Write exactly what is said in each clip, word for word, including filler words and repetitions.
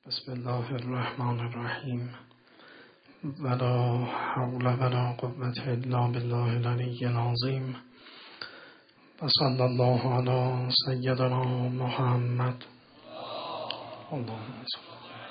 بسم الله الرحمن الرحیم ولا حول ولا قوة الا بالله العلی العظیم و صلی الله علی سیدنا محمد. اللهم صل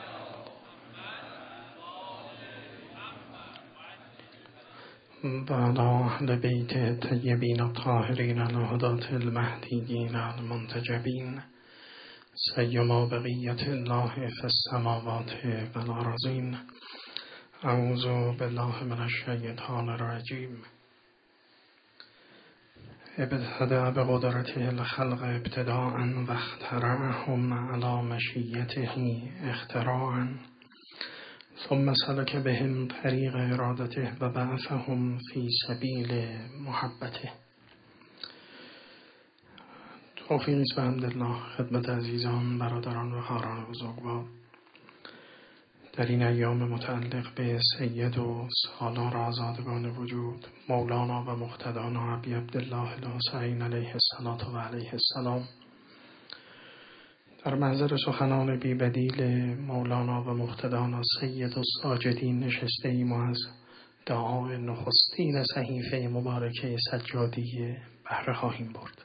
و علی اهل بیت طیبین الطاهرین الهداة المهدیین المنتجبین سیما بقیت الله فی السماوات والارضین. اعوذ بالله من الشیطان الرجیم. ابتدأ بقدرته الخلق ابتداء و اخترعهم علی مشیته اختراعا ثم سلک بهم طریق ارادته و بعثهم فی سبیل محبته. توفیق است به حمدالله خدمت عزیزان، برادران و خواهران بزرگوار در این ایام متعلق به سید و سالار آزادگان وجود مولانا و مقتدانا ابی عبدالله الحسین علیه الصلاة و علیه السلام در محضر سخنان بی بدیل مولانا و مقتدانا سید الساجدین نشسته ایم و از دعای نخستین صحیفه مبارکه سجادی بهره خواهیم برد.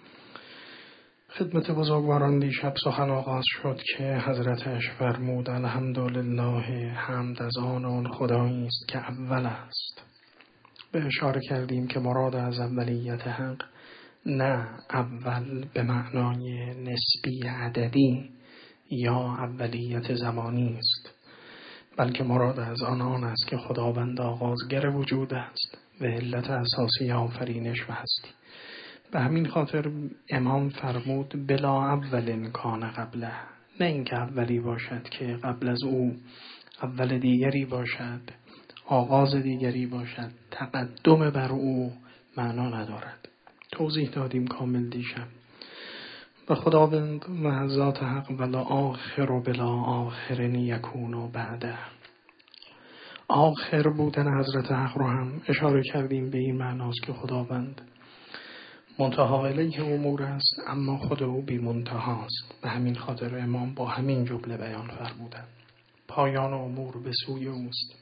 خدمت بزرگواران دیشب سخن آغاز شد که حضرتش فرمود الحمدلله، حمد از آن آن خدایی است که اول است. به اشاره کردیم که مراد از اولیت حق نه اول به معنای نسبی عددی یا اولیت زمانی است، بلکه مراد از آن آن است که خداوند آغازگر وجود است و علت اساسی آفرینش و هستی. به همین خاطر امام فرمود بلا اول کان قبله، نه اینکه اولی باشد که قبل از او اول دیگری باشد، آغاز دیگری باشد، تقدم بر او معنا ندارد. توضیح دادیم کامل دیشب. به خداوند و ذات حق ولا آخر و بلا آخر یکون و بعده. آخر بودن حضرت حق رو هم اشاره کردیم به این معناست که خداوند منتها الیه امور است اما خود او بی منتها است. به همین خاطر امام با همین جمله بیان فرمودند پایان امور به سوی اوست.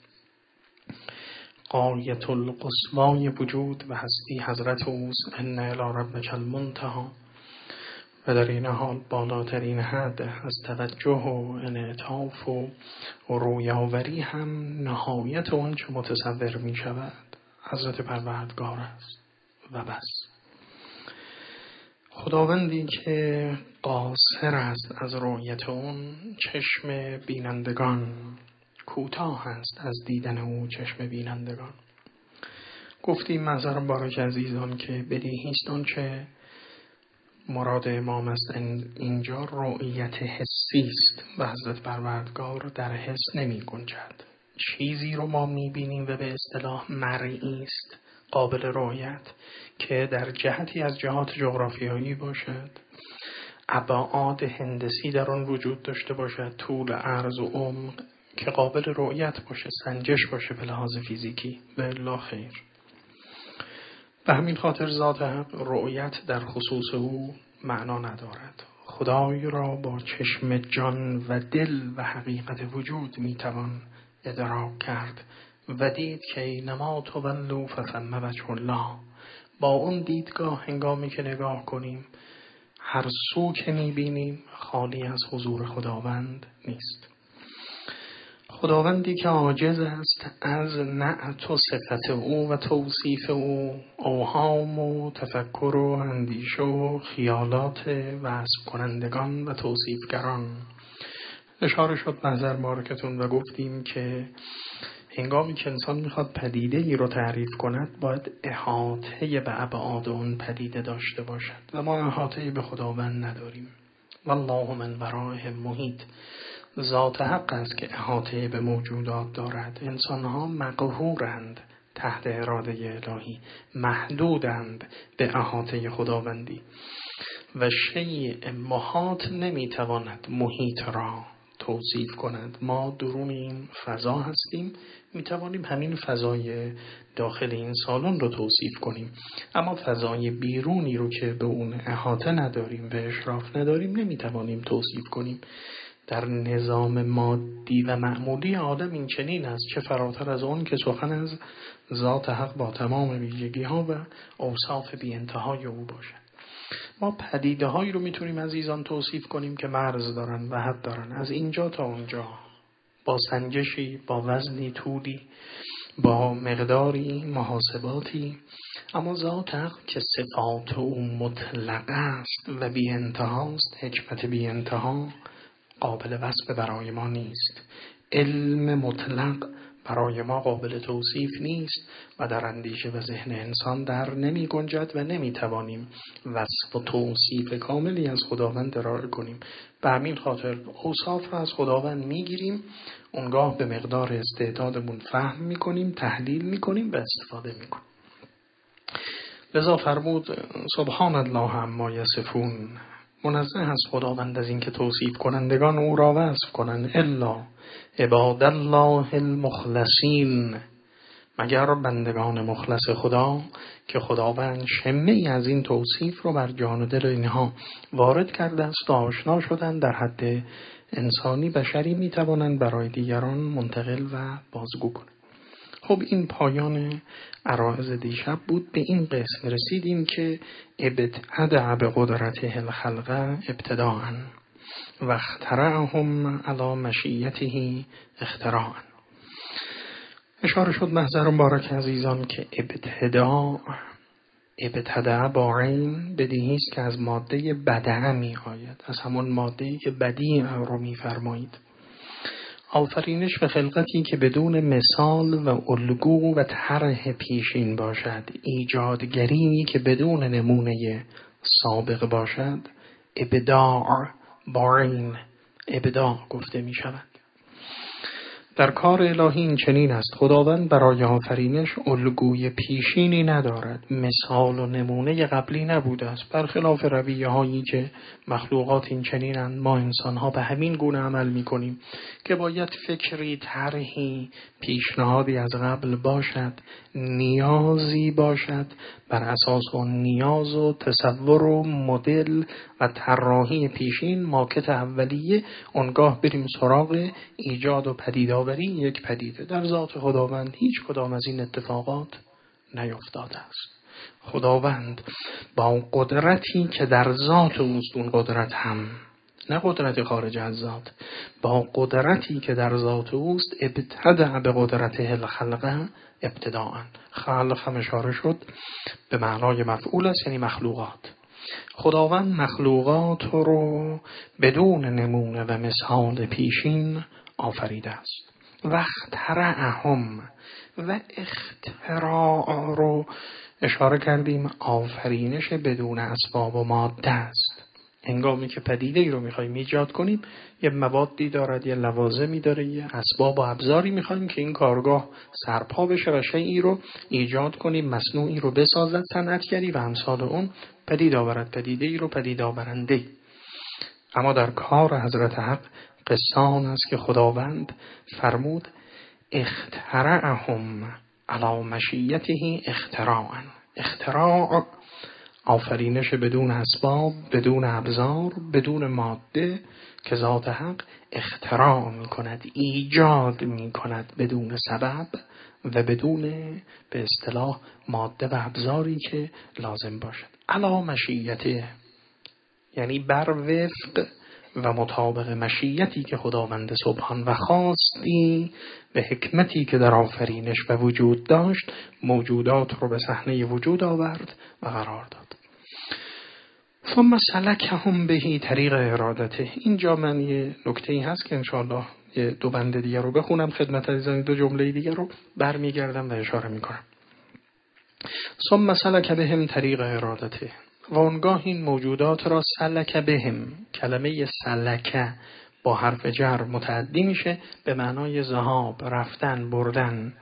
غایت القصوای وجود و هستی حضرت اوست. ان الی ربک المنتهی. و در این حال بالاترین حد از توجه و انعطاف و رویاوری هم نهایت اون چه متصور می شود حضرت پروردگار است و بس. خداوندی که قاصر است از رؤیت اون، چشم بینندگان کوتاه است از دیدن او چشم بینندگان. گفتیم منظر بارک عزیزان که بدیهی است آن چه مراد امام است اینجا رؤیت حسی است و حضرت پروردگار در حس نمی گنجد. چیزی رو ما می بینیم و به اصطلاح مرئی است، قابل رؤیت، که در جهتی از جهات جغرافیایی باشد، ابعاد هندسی در آن وجود داشته باشد، طول، عرض و عمق که قابل رؤیت باشه، سنجش باشه به لحاظ فیزیکی، به الا خیر. به همین خاطر ذات حق رؤیت در خصوص او معنا ندارد. خدای را با چشم جان و دل و حقیقت وجود میتوان ادراک کرد و دید که اینما تولوا فثم وجه الله. با اون دیدگاه هنگامی که نگاه کنیم هر سو که میبینیم خالی از حضور خداوند نیست. خداوندی که عاجز است از نعت و صفت او و توصیف او، اوهام و تفکر و اندیشه و خیالات وصف کنندگان و توصیفگران. اشاره شد نظر بارکتون و گفتیم که هنگامی که انسان میخواد پدیده ای رو تعریف کند باید احاطه به ابعاد اون پدیده داشته باشد و ما احاطه به خداوند نداریم. والله من ورائهم محیط. ذات حق است که احاطه به موجودات دارد. انسانها مقهورند تحت اراده الهی، محدودند به احاطه خداوندی و شیء محاط نمیتواند محیط را توصیف کند. ما درون این فضا هستیم، میتوانیم همین فضای داخل این سالن رو توصیف کنیم، اما فضای بیرونی رو که به اون احاطه نداریم، به اشراف نداریم، نمیتوانیم توصیف کنیم. در نظام مادی و معمولی عالم این چنین است، چه فراتر از اون که سخن از ذات حق با تمام ویژگی ها و اوصاف بی انتهای او باشد. ما پدیده هایی رو میتونیم عزیزان توصیف کنیم که مرز دارن و حد دارن، از اینجا تا اونجا، با سنجشی، با وزنی، طولی، با مقداری، محاسباتی. اما ذات حق که صفات او مطلق است و بی انتهاست، حکمت بی انتها، قابل وصف برای ما نیست. علم مطلق برای ما قابل توصیف نیست و در اندیشه و ذهن انسان در نمی گنجد و نمی توانیم وصف و توصیف کاملی از خداوند ارائه کنیم. به همین خاطر اوصاف را از خداوند می گیریم، اونگاه به مقدار استعدادمون فهم می کنیم، تحلیل می کنیم و استفاده می کنیم. لذا فرمود سبحان الله عما یصفون، منزه از خداوند از اینکه توصیف کنندگان او را وصف کنند. الا عباد الله المخلصین، مگر بندگان مخلص خدا که خداوند شمه‌ای از این توصیف رو بر جان و دل اینها وارد کرده است و آشنا شدن، در حد انسانی بشری میتوانند برای دیگران منتقل و بازگو کنند. خب این پایان عرایض دیشب بود. به این قسم رسیدیم که ابتدع بقدرته الخلق ابتداء و اخترعهم علی مشیته اختراعا. اشاره شد محضر مبارک عزیزان که ابتداء ابتدع با عین بدیهی است که از ماده بدع می آید، از همون ماده‌ای که بدیع رو می فرمایید. آفرینش و خلقتی که بدون مثال و الگو و طرح پیشین باشد، ایجادگری که بدون نمونه سابق باشد، ابداع با عین ابداع گفته می شود. در کار الهی این چنین است، خداوند برای آفرینش الگوی پیشینی ندارد، مثال و نمونه قبلی نبوده است، برخلاف رویه هایی که مخلوقات این چنینند. ما انسان ها به همین گونه عمل می کنیم که باید فکری، طرحی، پیشنهادی از قبل باشد، نیازی باشد، بر اساس اون نیاز و تصور و مدل و طراحی پیشین، ماکت اولیه، اونگاه بریم سراغ ایجاد و پدیدآوری یک پدیده. در ذات خداوند هیچ کدام از این اتفاقات نیفتاده است. خداوند با قدرتی که در ذات اوست، اون قدرت هم نه قدرت خارج از ذات، با قدرتی که در ذات اوست، ابتدع به قدرته الخلق ابتداء. خلق هم اشاره شد به معنای مفعول است، یعنی مخلوقات. خداوند مخلوقات رو بدون نمونه و مثال پیشین آفریده است. و اخترعهم، و اختراع رو اشاره کردیم، آفرینش بدون اسباب و ماده است. هنگامی که پدیده ای رو میخوایم ایجاد کنیم، یه موادی دارد، یه لوازمی داره، یه اسباب و ابزاری میخوایم که این کارگاه سرپا بشه و شیئی رو ایجاد کنیم، مصنوعی رو بسازد، صنعتگری و امثال اون، پدید آورد پدیده ای رو پدید آورنده. اما در کار حضرت حق قصه آن است که خداوند فرمود اخترعهم علی مشیته اختراعا. اختراع آفرینش بدون اسباب، بدون ابزار، بدون ماده که ذات حق اختراع می کند، ایجاد می کند بدون سبب و بدون به اصطلاح ماده و ابزاری که لازم باشد. علی مشیته یعنی بر وفق و مطابق مشیتی که خداوند سبحان و خواستی و حکمتی که در آفرینش و وجود داشت، موجودات رو به صحنه وجود آورد و قرار داد. ثم سلکهم بهی طریق ارادته. اینجا من یه نکته‌ای هست که انشاءالله یه دو بند دیگر رو بخونم خدمت عزیزان، دو جمله دیگر رو برمیگردم و اشاره میکنم. ثم سلک بهم طریق ارادته، و اونگاه این موجودات را سلک بهم، کلمه سلک با حرف جر متعدی میشه به معنای ذهاب، رفتن، بردن.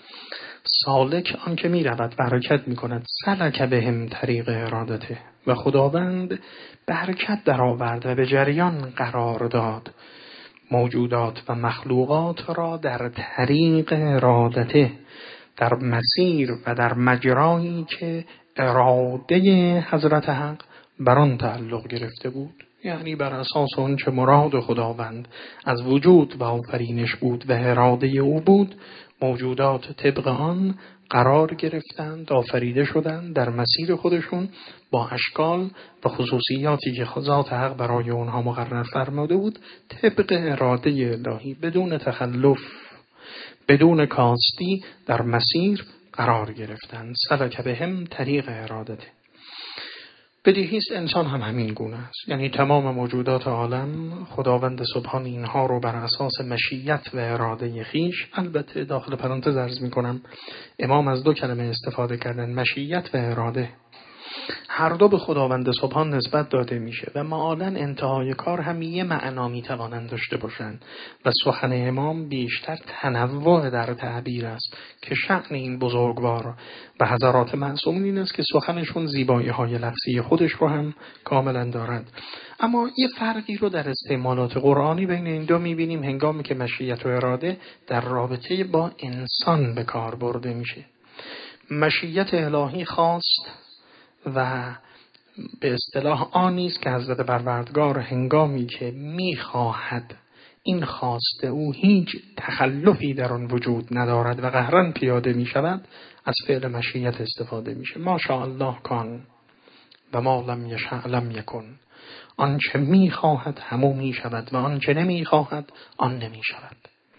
سالک آن که می رود و حرکت می کند. سلک بهم طریق ارادته، و خداوند به حرکت در آورد و به جریان قرار داد موجودات و مخلوقات را در طریق ارادته، در مسیر و در مجرایی که اراده حضرت حق بر آن تعلق گرفته بود. یعنی بر اساس اون چه مراد خداوند از وجود و آفرینش بود و اراده او بود، موجودات طبق آن قرار گرفتند، آفریده شدند در مسیر خودشون با اشکال و خصوصیاتی که ذات حق برای اونها مقرر فرموده بود، طبق اراده الهی بدون تخلف، بدون کاستی در مسیر قرار گرفتند. سلک بهم طریق ارادته. بدیهیست انسان هم همین گونه است. یعنی تمام موجودات عالم خداوند سبحان اینها رو بر اساس مشیت و اراده خیش، البته داخل پرانتز عرض می کنم امام از دو کلمه استفاده کردن، مشیت و اراده، هر دو به خداوند سبحان نسبت داده میشه و معالاً انتهای کار هم یه معنا میتوانند داشته باشند و سخن امام بیشتر تنوع در تعبیر است که شأن این بزرگوار و حضرات معصومین این است که سخنشون زیبایی های لفظی خودش رو هم کاملا دارد. اما یه فرقی رو در استعمالات قرآنی بین این دو میبینیم هنگامی که مشیت و اراده در رابطه با انسان به کار برده میشه. مشیت الهی خواست و به اصطلاح آن نیست که حضرت پروردگار هنگامی که میخواهد این خواسته او هیچ تخلفی در آن وجود ندارد و قهرن پیاده میشود، از فعل مشیت استفاده میشه. ما شاء الله کان و ما لم یشاء لم یکن. آنچه میخواهد همو میشود و آنچه نمیخواهد آن نمیشود.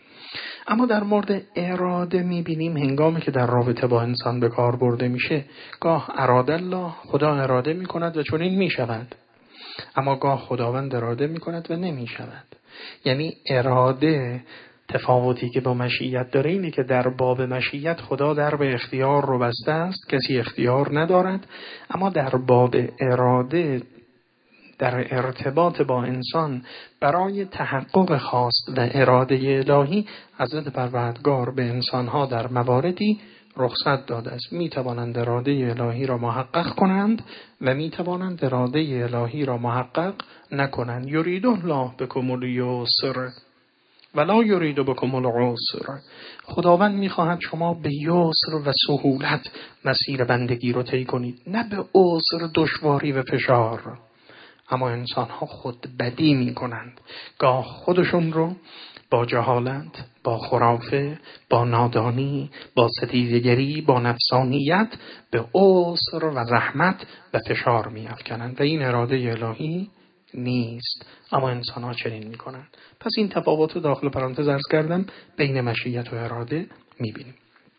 اما در مورد اراده میبینیم هنگامی که در رابطه با انسان به کار برده میشه، گاه اراده الله، خدا اراده میکند و چنین میشود، اما گاه خداوند اراده میکند و نمیشود. یعنی اراده تفاوتی که با مشیت داره اینه که در باب مشیت خدا در به اختیار رو بسته است، کسی اختیار ندارد، اما در باب اراده در ارتباط با انسان برای تحقق خواست و اراده الهی حضرت پروردگار به انسانها در مواردی رخصت داده است. می توانند اراده الهی را محقق کنند و می توانند اراده الهی را محقق نکنند. یرید الله بکم الیسر ولا یرید بکم العسر. خداوند میخواهد شما به یسر و سهولت مسیر بندگی رو طی کنید، نه به عسر، دشواری و فشار. اما انسان ها خود بدی می کنند، گاه خودشون رو با جهالت، با خرافه، با نادانی، با ستیزگری، با نفسانیت به عسر و زحمت و فشار می افکنند و این اراده الهی نیست. اما انسان ها چنین می کنند. پس این تفاوت داخل پرانتز عرض کردم بین مشیت و اراده می بینیم.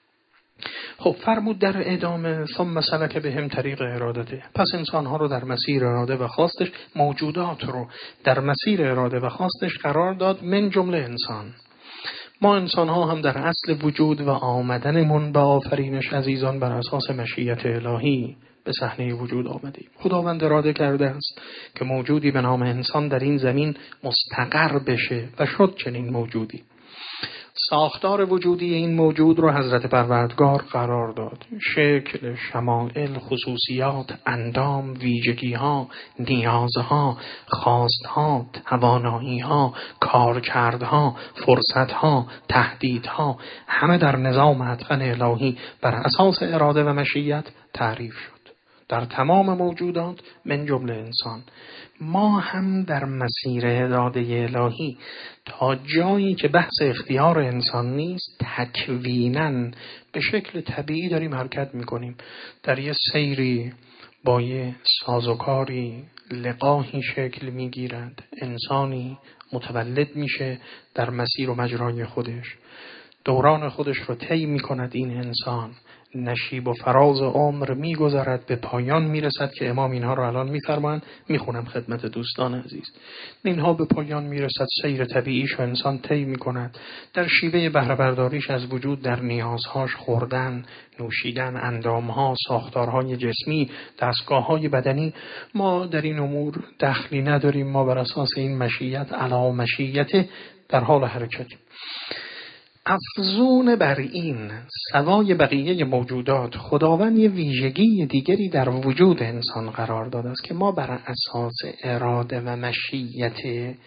خب فرمود در ادامه ثم سلک بهم طریق ارادته. پس انسانها رو در مسیر اراده و خواستش، موجودات رو در مسیر اراده و خواستش قرار داد، من جمله انسان. ما انسانها هم در اصل وجود و آمدنمون به آفرینش عزیزان بر اساس مشیت الهی به صحنه وجود آمدیم. خداوند اراده کرده است که موجودی به نام انسان در این زمین مستقر بشه و شد چنین موجودی. ساختار وجودی این موجود رو حضرت پروردگار قرار داد. شکل، شمائل، خصوصیات، اندام، ویژگی‌ها، نیازها، خواستها، توانایی‌ها، کارکردها، فرصتها، تهدیدها، همه در نظام متقن الهی بر اساس اراده و مشیت تعریف شد. در تمام موجودات من جمله انسان. ما هم در مسیر اراده الهی تا جایی که بحث اختیار انسان نیست، تکویناً به شکل طبیعی داریم حرکت میکنیم. در یه سیری با یه سازوکاری لقاحی شکل میگیرد، انسانی متولد میشه در مسیر و مجرای خودش، دوران خودش رو طی میکند. این انسان نشیب و فراز عمر میگذرد، به پایان میرسد که امام اینها رو الان میفرمایند، میخونم خدمت دوستان عزیز. اینها به پایان میرسد، سیر طبیعیش و انسان طی میکند در شیوه بهره برداریش از وجود، در نیازهاش، خوردن، نوشیدن، اندامها، ساختارهای جسمی، دستگاههای بدنی. ما در این امور دخلی نداریم، ما بر اساس این مشیت علا مشیت در حال حرکتیم. افزون بر این سوای بقیه موجودات خداوند یه ویژگی دیگری در وجود انسان قرار داده است که ما بر اساس اراده و مشیت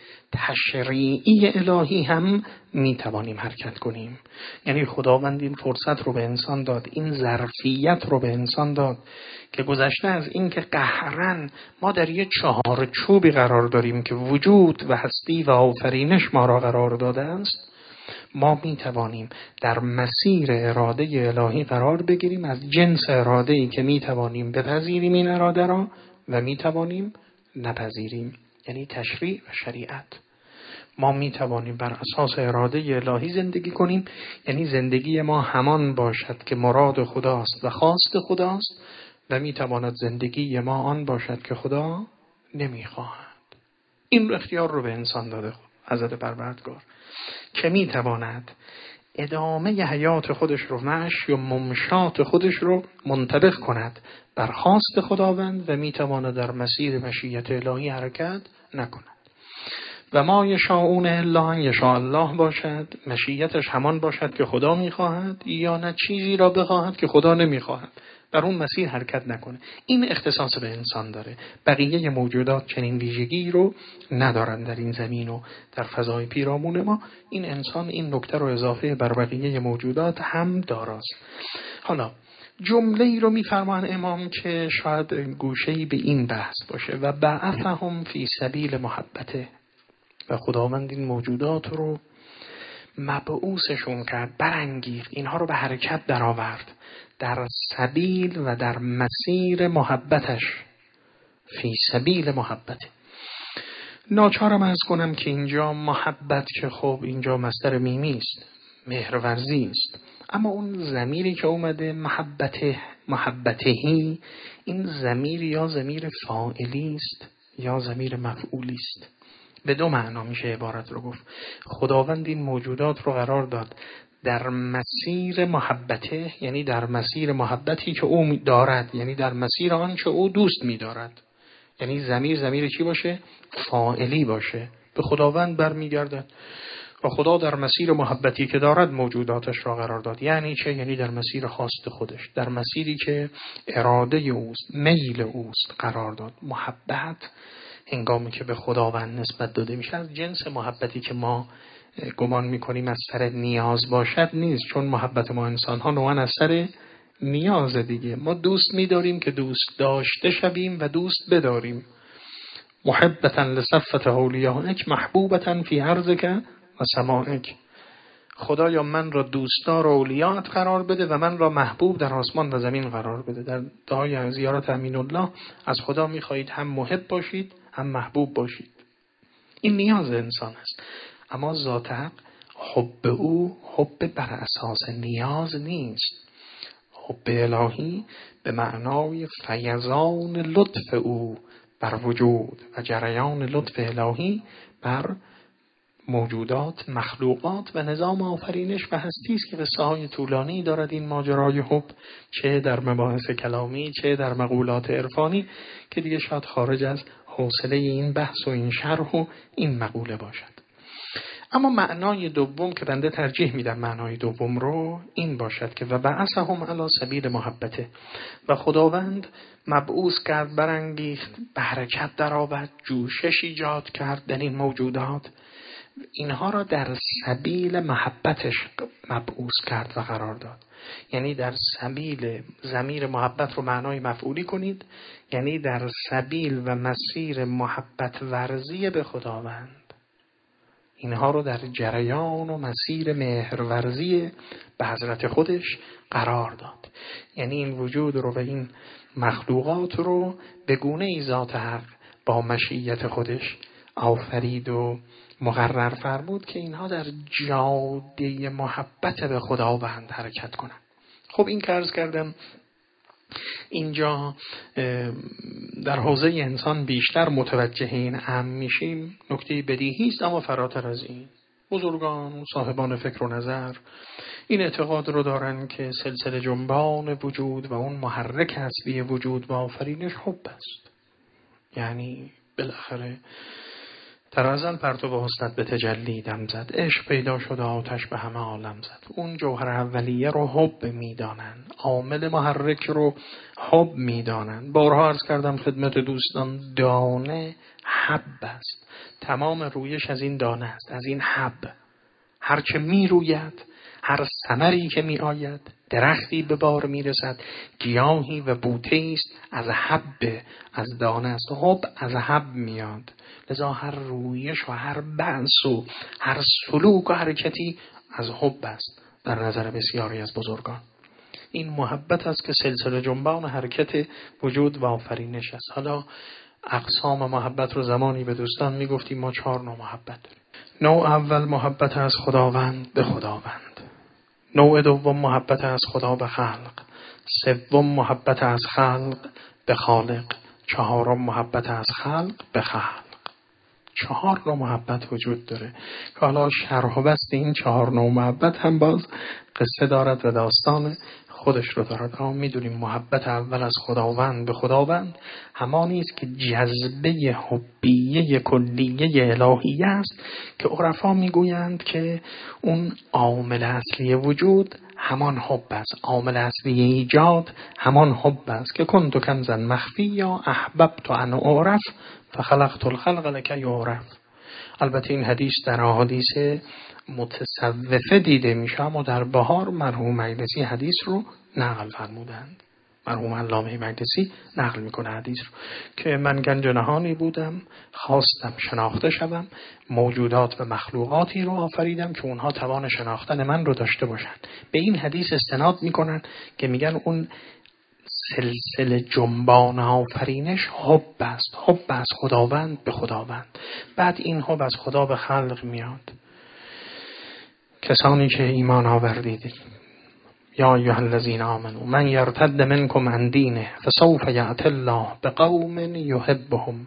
تشریعی الهی هم میتوانیم حرکت کنیم. یعنی خداوند این فرصت رو به انسان داد، این ظرفیت رو به انسان داد که گذشته از این که قهرن ما در یه چهار چوبی قرار داریم که وجود و هستی و آفرینش ما را قرار داده است، ما می توانیم در مسیر اراده الهی قرار بگیریم، از جنس اراده‌ای که می توانیم بپذیریم این اراده را و می توانیم نپذیریم، یعنی تشریع و شریعت. ما می توانیم بر اساس اراده الهی زندگی کنیم، یعنی زندگی ما همان باشد که مراد خداست و خواست خداست، و می تواند زندگی ما آن باشد که خدا نمی خواهد. این اختیار رو به انسان داده حضرت پروردگار که می تواند ادامه حیات خودش رو، معش یا ممشات خودش رو منطبق کند بر خواست خداوند و می تواند در مسیر مشیت الهی حرکت نکند. و ما یشاءون الا ان یشاء الله باشد، مشیتش همان باشد که خدا می خواهد، یا نه چیزی را بخواهد که خدا نمی خواهد، در اون مسیر حرکت نکنه. این اختصاص به انسان داره. بقیه موجودات چنین ویژگی رو ندارن در این زمین و در فضای پیرامون ما. این انسان این نکته رو اضافه بر بقیه موجودات هم داراست. حالا جمله ای رو میفرمان امام که شاید گوشه‌ای به این بحث باشه: و بعثهم فی سبیل محبته. و خداوند این موجودات رو مبعوثشون کرد، برانگیخت، اینها رو به حرکت درآورد در سبیل و در مسیر محبتش. فی سبیل محبت. ناچارم عرض کنم که اینجا محبت که خب اینجا مصدر میمی است، مهرورزی است، اما اون ضمیری که اومده محبته محبتهی، این ضمیر یا ضمیر فاعلی است یا ضمیر مفعولی است. به دو معنا میشه عبارت رو گفت. خداوند این موجودات رو قرار داد در مسیر محبته، یعنی در مسیر محبتی که او دارد، یعنی در مسیر آنچه او دوست می‌دارد. یعنی ضمیر ضمیر چی باشه؟ فاعلی باشه، به خداوند برمیگردد. و خدا در مسیر محبتی که دارد موجوداتش را قرار داد. یعنی چه؟ یعنی در مسیر خواست خودش، در مسیری که اراده اوست، میل اوست قرار داد. محبت هنگامی که به خداوند نسبت داده میشه از جنس محبتی که ما گمان میکنیم از سر نیاز باشد نیست، چون محبت ما انسان ها نوعا از سر نیاز دیگه. ما دوست میداریم که دوست داشته شویم و دوست بداریم. محبتا لصفت اولیائک محبوبتا فی ارضک و سمائک. خدایا من را دوستدار اولیات قرار بده و من را محبوب در آسمان و زمین قرار بده. در دعای زیارت امین الله از خدا میخواهید هم محب باشید هم محبوب باشید. این نیاز انسان است. اما ذات حق حب او حب بر اساس نیاز نیست. حب الهی به معنای فیضان لطف او بر وجود و جریان لطف الهی بر موجودات، مخلوقات و نظام آفرینش و هستی است که قصه های طولانی دارد این ماجرای حب، چه در مباحث کلامی چه در مقولات عرفانی که دیگه شاید خارج از حوصله این بحث و این شرح و این مقوله باشد. اما معنای دوم که بنده ترجیح میدم معنای دوم رو این باشد که و بعثهم علی سبیل محبته. و خداوند مبعوث کرد، برانگیخت، به حرکت درآورد، جوشش ایجاد کرد در این موجودات، اینها را در سبیل محبتش مبعوث کرد و قرار داد. یعنی در سبیل، ضمیر محبت رو معنای مفعولی کنید، یعنی در سبیل و مسیر محبت ورزی به خداوند، اینها رو در جریان و مسیر مهرورزی به حضرت خودش قرار داد. یعنی این وجود رو و این مخلوقات رو به گونه ای ذات حق با مشیت خودش آفرید و مقرر فرمود که اینها در جاده محبت به خداوند حرکت کنند. خب این که عرض کردم اینجا در حوزه انسان بیشتر متوجه این اهم میشیم. نکته بدیهی است، اما فراتر از این بزرگان صاحبان فکر و نظر این اعتقاد رو دارن که سلسله جنبان وجود و اون محرک اصلی وجود و آفرینش حب است. یعنی بالاخره در ازل پرتو حسنت به تجلی دم زد، عشق پیدا شد آتش به همه عالم زد. اون جوهر اولیه رو حب میدانن، عامل محرک رو حب میدانن. بارها عرض کردم خدمت دوستان دانه حب است، تمام رویش از این دانه است، از این حب. هرچه می روید، هر ثمری که می آید، درختی به بار می رسد، گیاهی و بوته است از حب، از دانه است. حب از حب میاد. لذا هر رویش و هر بعث و هر سلوک و حرکتی از حب است در نظر بسیاری از بزرگان. این محبت است که سلسله جنبان حرکت وجود و آفرینش است. حالا اقسام محبت رو زمانی به دوستان میگفتیم ما چهار نوع محبت داریم. نوع اول محبت از خداوند به خداوند، نوع دوم محبت از خدا به خلق، سوم محبت از خلق به خالق، چهارم محبت از خلق به خلق. چهار نوع محبت وجود داره که حالا شرح و بسط این چهار نوع محبت هم باز قصه دارد و داستان خودش رو دارد. اما میدونیم محبت اول از خداوند به خداوند همانی است که جذبه حبیه کلیه الهی است که عرفا میگویند که اون عامل اصلی وجود همان حب است، عامل اصلی ایجاد همان حب است که کنت کنزا مخفی یا احببت ان اعرف فخلقت الخلق لکی یعرف. البته این حدیث در احادیث متصوفه دیده میشه، اما در بهار مرحوم مجلسی حدیث رو نقل فرمودند. مرحوم علامه مجلسی نقل میکنه حدیث رو که من گنج نهانی بودم، خواستم شناخته شوم، موجودات و مخلوقاتی رو آفریدم که اونها توان شناختن من رو داشته باشند. به این حدیث استناد میکنن که میگن اون سلسله جنبان آفرینش حب است، حب از خداوند به خداوند. بعد این حب از خدا به خلق میاد. کسانی که ایمان آوردید، یا ایها الذین آمنوا من یرتد منکم عن دینه فسوف یأتی الله بقوم یحبهم.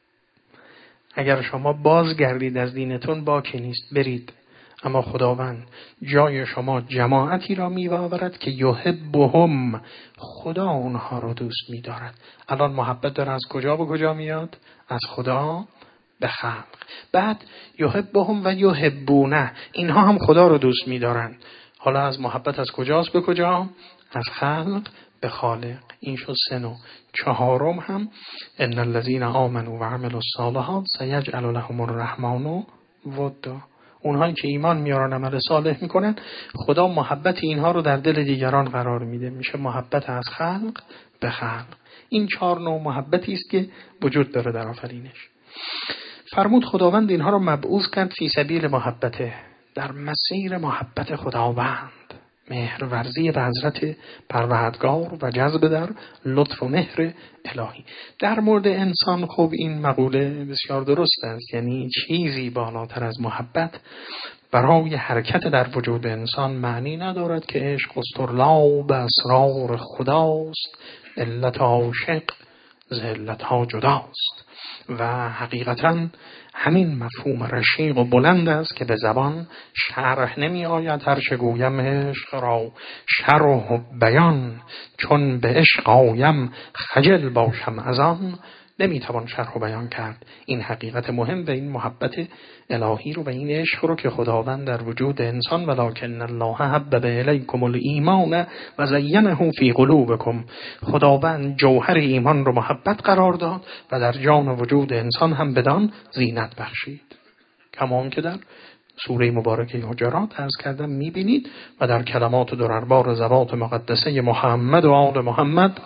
اگر شما بازگردید از دینتون باکی نیست، برید، اما خداوند جای شما جماعتی را می‌آورد که یحبهم، خدا اونها رو دوست می‌دارد. الان محبت داره از کجا به کجا میاد؟ از خدا به خلق. بعد یحبهم و یحبونه، اینها هم خدا رو دوست می‌دارن. حالا از محبت از کجاست به کجا؟ از خلق به خالق. این شد سه نوع. چهارم هم ان الذين آمنوا وعملوا الصالحات سيجعل لهم الرحمن ودا. اونهایی که ایمان میارن عمل صالح میکنن، خدا محبت اینها رو در دل دیگران قرار میده، میشه محبت از خلق به خلق. این چهار نوع محبتی است که وجود داره در آفرینش. فرمود خداوند اینها رو مبعوث کرد فی سبیل محبته، در مسیر محبت خداوند، مهر ورزی به حضرت پروردگار و جذب در لطف و مهر الهی. در مورد انسان خب این مقوله بسیار درست است، یعنی چیزی بالاتر از محبت برای حرکت در وجود انسان معنی ندارد که عشق استرلاب اسرار خداست، علت عاشق ز علتها جداست. و حقیقتاً همین مفهوم رشیق و بلند است که به زبان شرح نمی آید. هر چه گویم عشق را شرح و بیان، چون به عشق آیم خجل باشم از آن، نمی توان شرح و بیان کرد این حقیقت مهم و این محبت الهی رو و این عشق رو که خداوند در وجود انسان ولکن الله حبب الیکم الایمان و زینه فی قلوبکم، خداوند جوهر ایمان رو محبت قرار داد و در جان و وجود انسان هم بدان زینت بخشید. کما که در سوره مبارکه حجرات عرض کردم میبینید و در کلمات درربار ذوات مقدسه محمد و آل محمد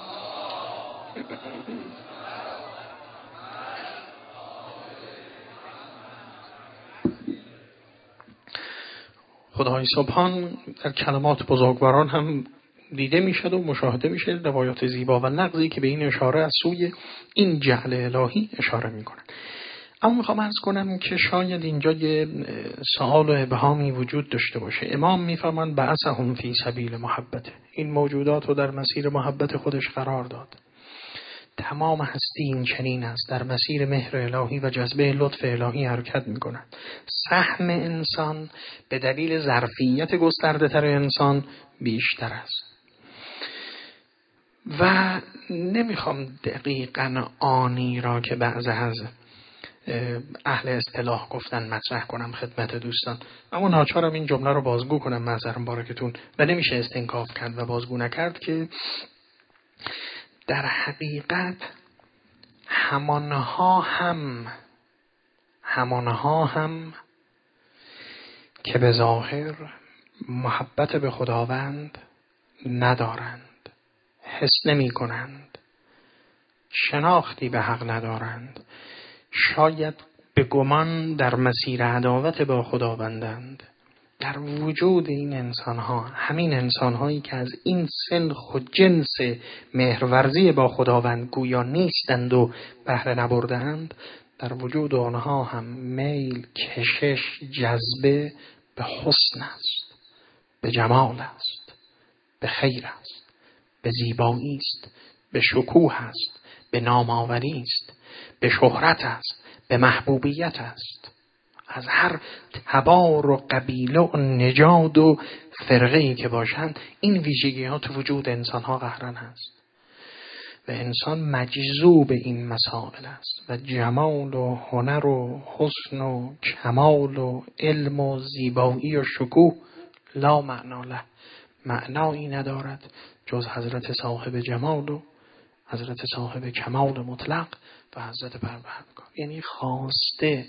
خدای سبحان در کلمات بزرگواران هم دیده میشد و مشاهده میشه، روایات زیبا و نقضی که به این اشاره از سوی این جعل الهی اشاره میکنن. اما میخوام عرض کنم که شاید اینجا یه سوال و ابهامی وجود داشته باشه. امام میفرمان بعثهم فی سبیل محبت، این موجودات رو در مسیر محبت خودش قرار داد. تمام هستی این چنین است، در مسیر مهر الهی و جذبه لطف الهی حرکت میکنند. سهم انسان به دلیل ظرفیت گسترده تر انسان بیشتر است و نمیخوام دقیقاً آنی را که بعض از اهل اصطلاح گفتن مطرح کنم خدمت دوستان، اما ناچارم این جمله رو بازگو کنم معذرم بارکتون و نمیشه استنکاف کرد و بازگو نکرد که در حقیقت همانها هم همانها هم که به ظاهر محبت به خداوند ندارند، حس نمی کنند، شناختی به حق ندارند، شاید به گمان در مسیر عداوت با خداوندند، در وجود این انسانها، همین انسانهایی که از این سنخ و جنس مهرورزی با خداوند گویا نیستند و بهره نبردند، در وجود آنها هم میل، کشش، جذبه به حسن است، به جمال است، به خیر است، به زیبایی است، به شکوه است، به نامآوری است، به شهرت است، به محبوبیت است. از هر تبار و قبیله و نژاد و فرقه‌ای که باشند این ویژگی‌ها تو وجود انسان‌ها قهرن است و انسان مجذوب این مسائل است و جمال و هنر و حسن و کمال و علم و زیبایی و شکوه لا معنا له، معنایی ندارد جز حضرت صاحب جمال و حضرت صاحب کمال مطلق و حضرت پروردگار. یعنی خواسته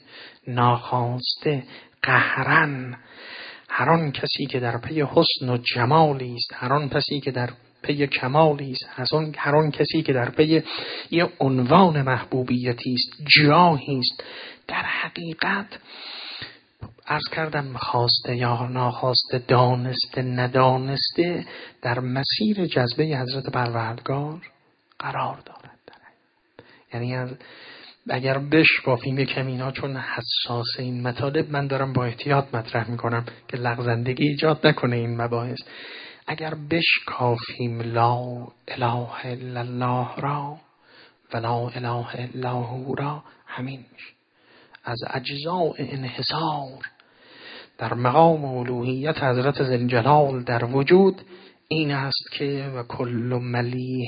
ناخواسته قهرن هر آن کسی که در پی حسن و جمالی است، هر آن کسی که در پی کمالی است، هر آن کسی که در پی یه عنوان محبوبیتی است، جاهی است، در حقیقت عرض کردم خواسته یا ناخواسته، دانسته ندانسته، در مسیر جذبه حضرت پروردگار قرار دارد. یعنی از اگر بشکافیم یکم اینا، چون حساس این مطالب، من دارم با احتیاط مطرح میکنم که لغزندگی ایجاد نکنه این مباحث، اگر بشکافیم لا اله الا الله را و لا اله الا هو را، همین میشه. از اجزاء انحصار در مقام الوهیت حضرت ذوالجلال در وجود این است که و کل ملیح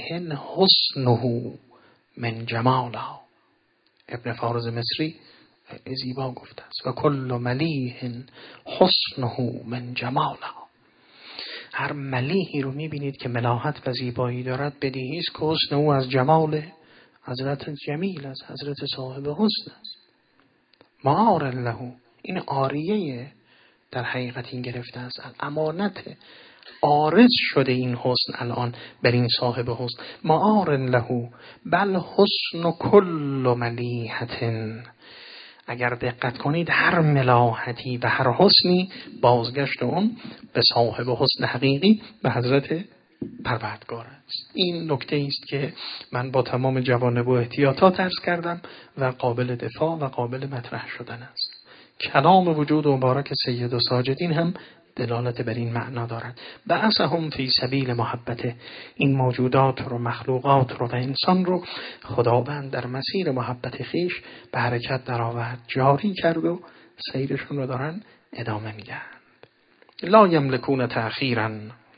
حسنه من جمالا. ابن فارض مصری زیبا گفته است و کل ملیح حسنه من جمالا. هر ملیحی رو میبینید که ملاحت و زیبایی دارد، بدیهی است که حسن او از جمال حضرت جمیل است، حضرت صاحب حسن است. معار له، این عاریه در حقیقت این گرفته است، امانت عارض شده این حسن الان بر این صاحب حسن. معار له بل حسن کل ملیحت. اگر دقت کنید هر ملاحتی و هر حسنی بازگشت اون به صاحب حسن حقیقی، به حضرت پروردگار است. این نکته است که من با تمام جوانب و احتیاطات عرض کردم و قابل دفاع و قابل مطرح شدن است. کلام وجود مبارک سید و ساجدین هم دلالت بر این معنا دارد. بعثهم فی سبیل محبته، این موجودات رو، مخلوقات رو و انسان رو خداوند در مسیر محبت خیش به حرکت در آورد، جاری کرد و سیرشون رو دارن ادامه میدهند. لا یملکون تأخیرا،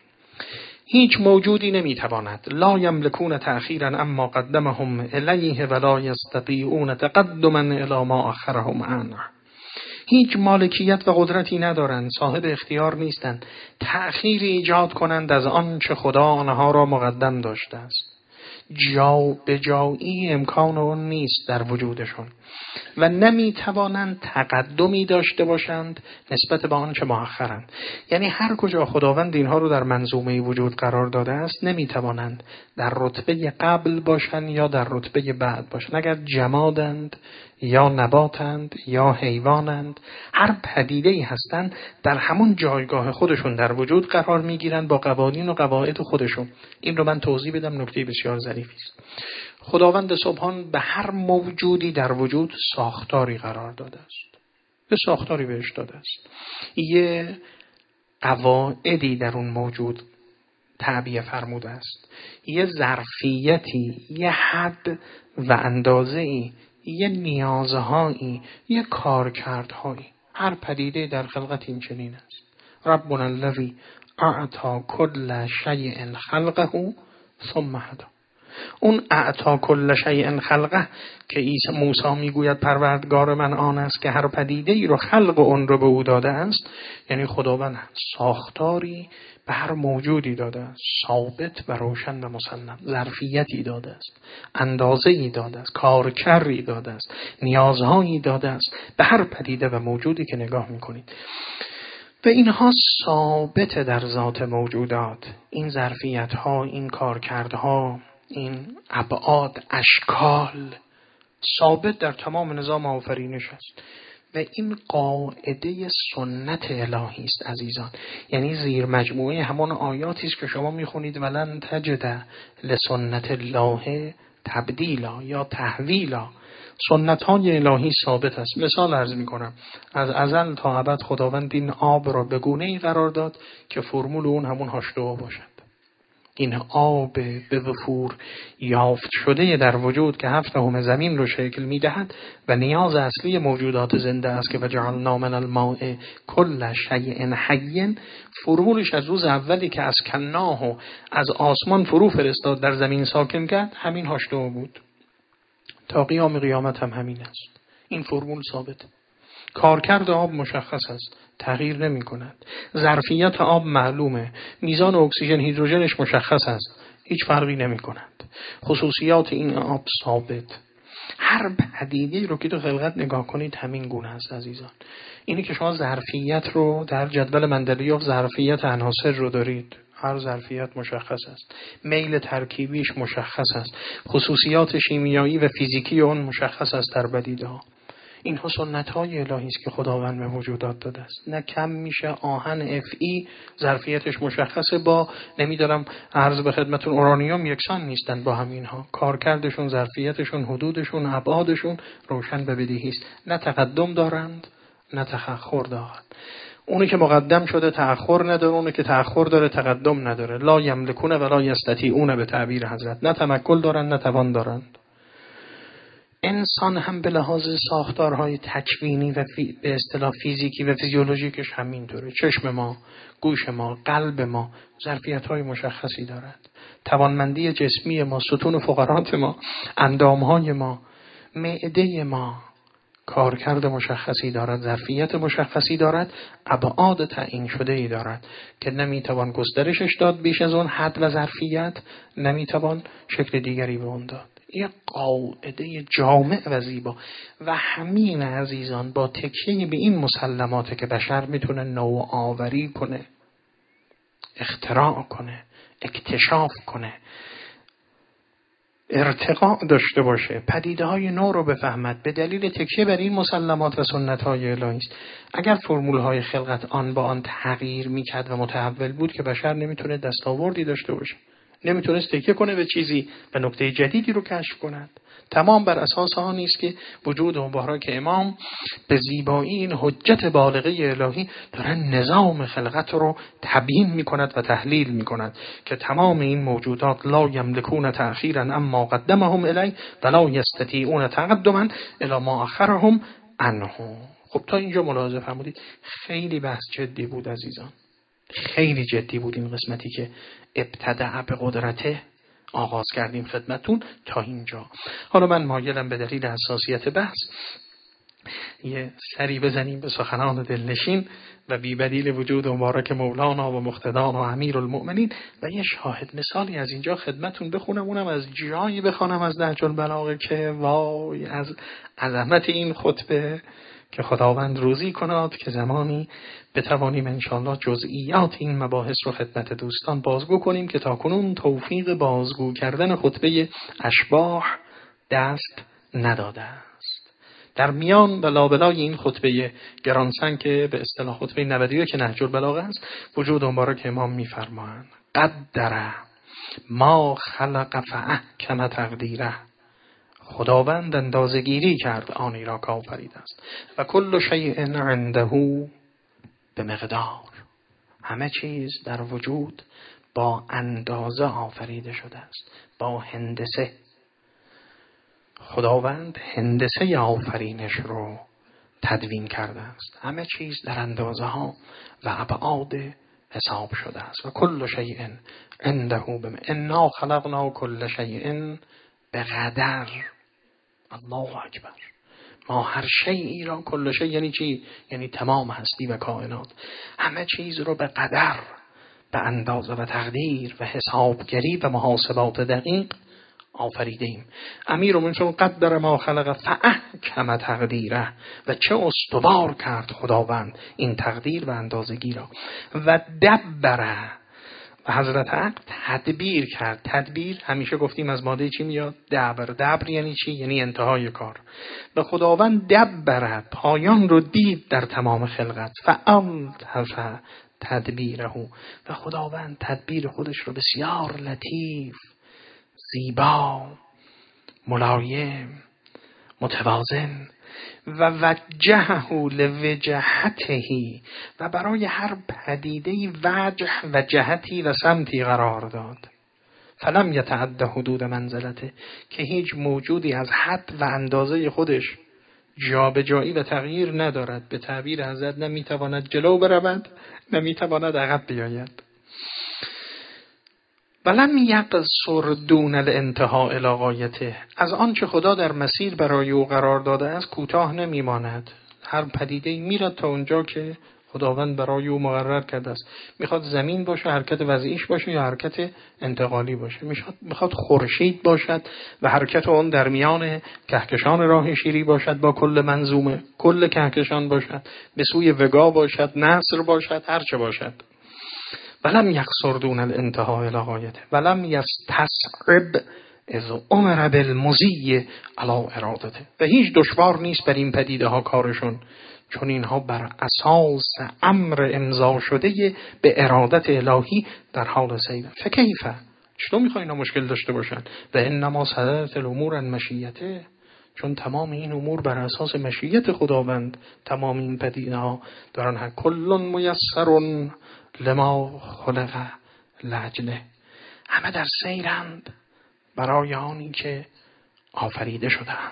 هیچ موجودی نمیتواند لا یملکون تأخیرا اما قدمهم الیه ولا یستطیعون تقدما الی ما اخرهم عنه. هیچ مالکیت و قدرتی ندارند، صاحب اختیار نیستند تأخیری ایجاد کنند از آن چه خدا آنها را مقدم داشته است. جا به جایی امکان آن نیست در وجودشون و نمیتوانند تقدمی داشته باشند نسبت به آن چه مؤخرند. یعنی هر کجا خداوند اینها رو در منظومه وجود قرار داده است نمیتوانند در رتبه قبل باشند یا در رتبه بعد باشند. اگر جمادند یا نباتند یا حیوانند، هر پدیده‌ای هستند در همون جایگاه خودشون در وجود قرار میگیرند با قوانین و قواعد خودشون. این رو من توضیح بدم، نکته بسیار ظریفی است. خداوند سبحان به هر موجودی در وجود ساختاری قرار داده است، یه ساختاری بهش داده است، یه قواعدی در اون موجود تعبیه فرموده است، یه ظرفیتی، یه حد و اندازه‌ای، یه نیازهایی، یه کارکردهایی. هر پدیده در خلقت این چنین است. ربنا الذی اعطی کل شیء خلقه ثم هدی. اون اعطا کل شیء خلقه که عیسی موسی میگوید پروردگار من آن است که هر پدیده ای رو خلق اون رو به او داده است، یعنی خداوند ساختاری به هر موجودی داده است، ثابت و روشن و مسلم، ظرفیتی داده است، اندازه‌ای داده است، کارکری داده است، نیازهایی داده است به هر پدیده و موجودی که نگاه میکنید و اینها ثابت در ذات موجودات. این ظرفیت ها، این کارکردها، این ابعاد، اشکال ثابت در تمام نظام آفرینش است و این قاعده سنت الهی است عزیزان. یعنی زیر مجموعه همون آیاتی است که شما میخونید ولن تجد لسنت الله تبدیلا یا تحویلا. سنت های الهی ثابت است. مثال عرض می کنم، از ازل تا ابد خداوند این آب را به گونه ای قرار داد که فرمول اون همون هاشتوها باشد. این آب به وفور یافت شده در وجود که هفت دهم زمین رو شکل می دهد و نیاز اصلی موجودات زنده است که وجعلنا من الماء کل شیء حی، فرمولش از روز اولی که از کناه و از آسمان فرو فرستاد در زمین ساکن کرد همین هاشتوها بود. تا قیام قیامت هم همین است. این فرمول ثابت. کارکرد آب مشخص است، تغییر نمی کند. ظرفیت آب معلومه، میزان اکسیژن هیدروژنش مشخص است، هیچ فرقی نمی کند. خصوصیات این آب ثابت. هر پدیده رو که تو خلقت نگاه کنید همین گونه است عزیزان. اینی که شما ظرفیت رو در جدول مندلیوف ظرفیت عناصر رو دارید، هر ظرفیت مشخص است، میل ترکیبیش مشخص است، خصوصیات شیمیایی و فیزیکی اون مشخص است در بدیده‌ها. اینها سنت‌های الهی است که خداوند به موجودات داده است. نه کم میشه آهن اف ای ظرفیتش مشخصه با نمیدارم عرض به خدمتون اورانیوم یکسان نیستن با همینها. کارکردشون، ظرفیتشون، حدودشون، ابعادشون روشن به بدیهی است. نه تقدم دارند نه تأخر دارند. اونی که مقدم شده تأخر نداره، اونی که تأخر داره تقدم نداره. لا یملکون ولا یستطیعون به تعبیر حضرت. نه تمکن دارند نه توان دارند. انسان هم به لحاظ ساختارهای تکوینی و فی... به اصطلاح فیزیکی و فیزیولوژیکش همینطوره. چشم ما، گوش ما، قلب ما ظرفیت‌های مشخصی دارد. توانمندی جسمی ما، ستون و فقرات ما، اندام‌های ما، معده ما کارکرد مشخصی دارد، ظرفیت مشخصی دارد، ابعاد تعیین شده‌ای دارد که نمیتوان گسترشش داد بیش از اون حد و ظرفیت، نمیتوان شکل دیگری به اون داد. یک قاعده جامع و زیبا و همین عزیزان با تکیه به این مسلماته که بشر میتونه نوآوری کنه، اختراع کنه، اکتشاف کنه، ارتقاء داشته باشه، پدیده های نو رو بفهمد. به دلیل تکیه بر این مسلمات و سنت های الهی است. اگر فرمول های خلقت آن با آن تغییر میکرد و متحول بود که بشر نمیتونه دستاوردی داشته باشه، نمیتونست تکیه کنه به چیزی و نکته جدیدی رو کشف کند. تمام بر اساس آن نیست که وجود مبارک امام به زیبایی این حجت بالغه الهی داره نظام خلقت رو تبیین میکند و تحلیل میکند که تمام این موجودات لا یملکون تأخیرا اما قدمهم الی و لا یستطیعون تقدما الی ما اخرهم عنه. خب تا اینجا ملاحظه فرمودید. خیلی بحث جدی بود عزیزان، خیلی جدی بود این قسمتی که ابتدع به قدرته آغاز کردیم خدمتون تا اینجا. حالا من مایلم به دلیل حساسیت بحث یه سری بزنیم به سخنان دلنشین و بی بدیل وجود مبارک مولانا و مقتدان و امیر المؤمنین و یه شاهد مثالی از اینجا خدمتون بخونم، اونم از جایی بخونم از نهج البلاغه که وای از عظمت این خطبه که خداوند روزی کند که زمانی بتوانیم انشاءالله جزئیات این مباحث رو خدمت دوستان بازگو کنیم که تاکنون توفیق بازگو کردن خطبه اشباح دست نداده است. در میان بلابلای این خطبه گرانسنگ که به اصطلاح خطبه نود و یک که نهج البلاغه است، وجود مبارک امام می‌فرمایند قدر ما خلق فاحکم تقدیره. خداوند اندازه‌گیری کرد آنی را که آفریده است و کل شیء عنده به مقدار. همه چیز در وجود با اندازه آفریده شده است، با هندسه. خداوند هندسه آفرینش رو تدوین کرده است. همه چیز در اندازه ها و ابعاد حساب شده است. و کل شیء عنده بم انا خلقنا کل شیء بقدر. الله اکبر. ما هر شیئی را، کل شیء یعنی چی؟ یعنی تمام هستی و کائنات، همه چیز رو به قدر، به اندازه و تقدیر و حسابگری و محاسبات دقیق آفریده ایم. امیرمون چون قدر ما خلق فاحکم تقدیره، و چه استوار کرد خداوند این تقدیر و اندازگی را. و دبره، و حضرت حق تدبیر کرد. تدبیر همیشه گفتیم از ماده چی میاد؟ دبر. دبر یعنی چی؟ یعنی انتهای کار. به خداوند دبره، پایان رو دید در تمام خلقت. فالطف تدبیره، و خداوند تدبیر خودش رو بسیار لطیف، زیبا، ملایم، متوازن و وجهه لوجهته، و برای هر پدیده‌ای وجه و جهتی و سمتی قرار داد. فلم یتعد حدود منزلته، که هیچ موجودی از حد و اندازه خودش جابجایی و تغییر ندارد. به تعبیر حضرت نمیتواند جلو برود، نمیتواند عقب بیاید. ولم یقصر دون الانتهاء الی غایته، از آنچه خدا در مسیر برای او قرار داده است کوتاه نمیماند. هر پدیده‌ای میرد تا اونجا که خداوند برای او مقرر کرده است. میخواد زمین باشه، حرکت وضعیش باشه، یا حرکت انتقالی باشه. میخواد خورشید باشد و حرکت اون در میان کهکشان راه شیری باشد، با کل منظومه، کل کهکشان باشد، به سوی وگا باشد، نصر باشد، هر چه باشد. ولم یقصر دون الانتهاء الی غایته ولم یستصعب اذ امر بالمضی علی ارادته، و هیچ دشوار نیست بر این پدیده ها کارشون، چون اینها بر اساس امر امضا شده به ارادت الهی در حال سیر. فکیفه، چطور میخوای اینا مشکل داشته باشن؟ و انما صدرت الامور عن مشیته، چون تمام این امور بر اساس مشیت خداوند، تمام این پدیده ها دارن هر کل میسر لما خلق لاجله، همه در سیرند برای آنی که آفریده شدند.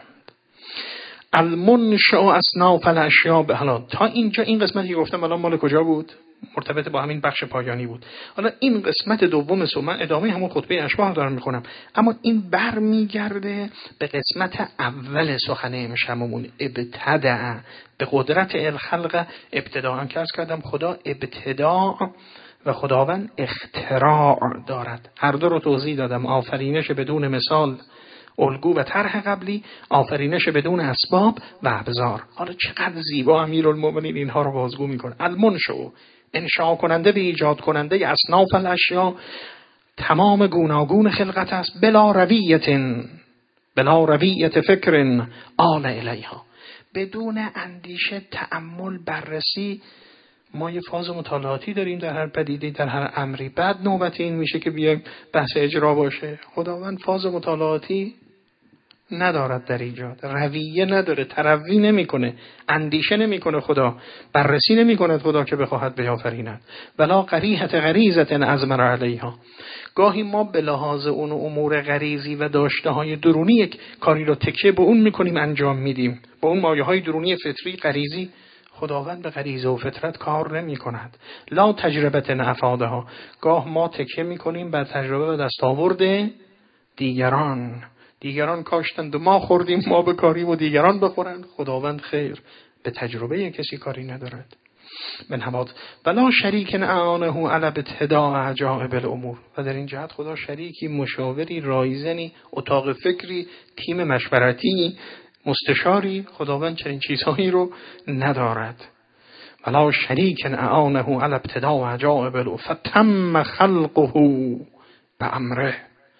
المنشأ اصناف الاشیاء به حالا تا اینجا این قسمتی گفتم الان مال کجا بود؟ مرتبط با همین بخش پایانی بود. حالا این قسمت دوم سو من ادامه همون خطبه اشباح دارم میخونم، اما این بر میگرده به قسمت اول سخن امشبمون. ابتدع به قدرت الخلق، ابتداء کارز کردم خدا ابتداء و خداوند اختراع دارد. هر دو رو توضیح دادم. آفرینش بدون مثال، الگو و طرح قبلی، آفرینش بدون اسباب و ابزار. حالا چقدر زیبا امیرالمومنین اینها رو بازگو میکنه. المنشأ، انشاء کننده و ایجاد کننده اصناف الاشیاء، تمام گوناگون خلقت است. بلا رویت بلا رویت فکر آل الیها، بدون اندیشه، تأمل، بررسی. ما یه فاز مطالعاتی داریم در هر پدیده، در هر امری. بعد نوبت این میشه که بیایم بحث اجرا باشه. خداوند فاز مطالعاتی ندارد در ایجاد، رویه نداره، تروی نمیکنه، اندیشه نمیکنه خدا، بررسی نمیکنه خدا که بخواهد بیافریند. ولا قریحة غریزة ازمر علیها، گاهی ما به لحاظ اون امور غریزی و داشته های درونی یک کاری رو تکیه به اون میکنیم، انجام میدیم، با اون مایه های درونی فطری غریزی. خداوند به غریزه و فطرت کار نمی کند. لا تجربت افاده ها، گاه ما تکیه می کنیم بر تجربه و دستاورد دیگران. دیگران کاشتند و ما خوردیم، ما بکاریم و دیگران بخورند. خداوند خیر، به تجربه کسی کاری ندارد. من حواد ولا شریک اعانه علی ابتداء عجائب الامور، و در این جهت خدا شریکی، مشاوری، رایزنی، اتاق فکری، تیم مشورتی، مستشاری، خداوند چنین چیزهایی رو ندارد. ولا شریک اعانه علی ابتداء عجائب الامور فتم خلقه به امره،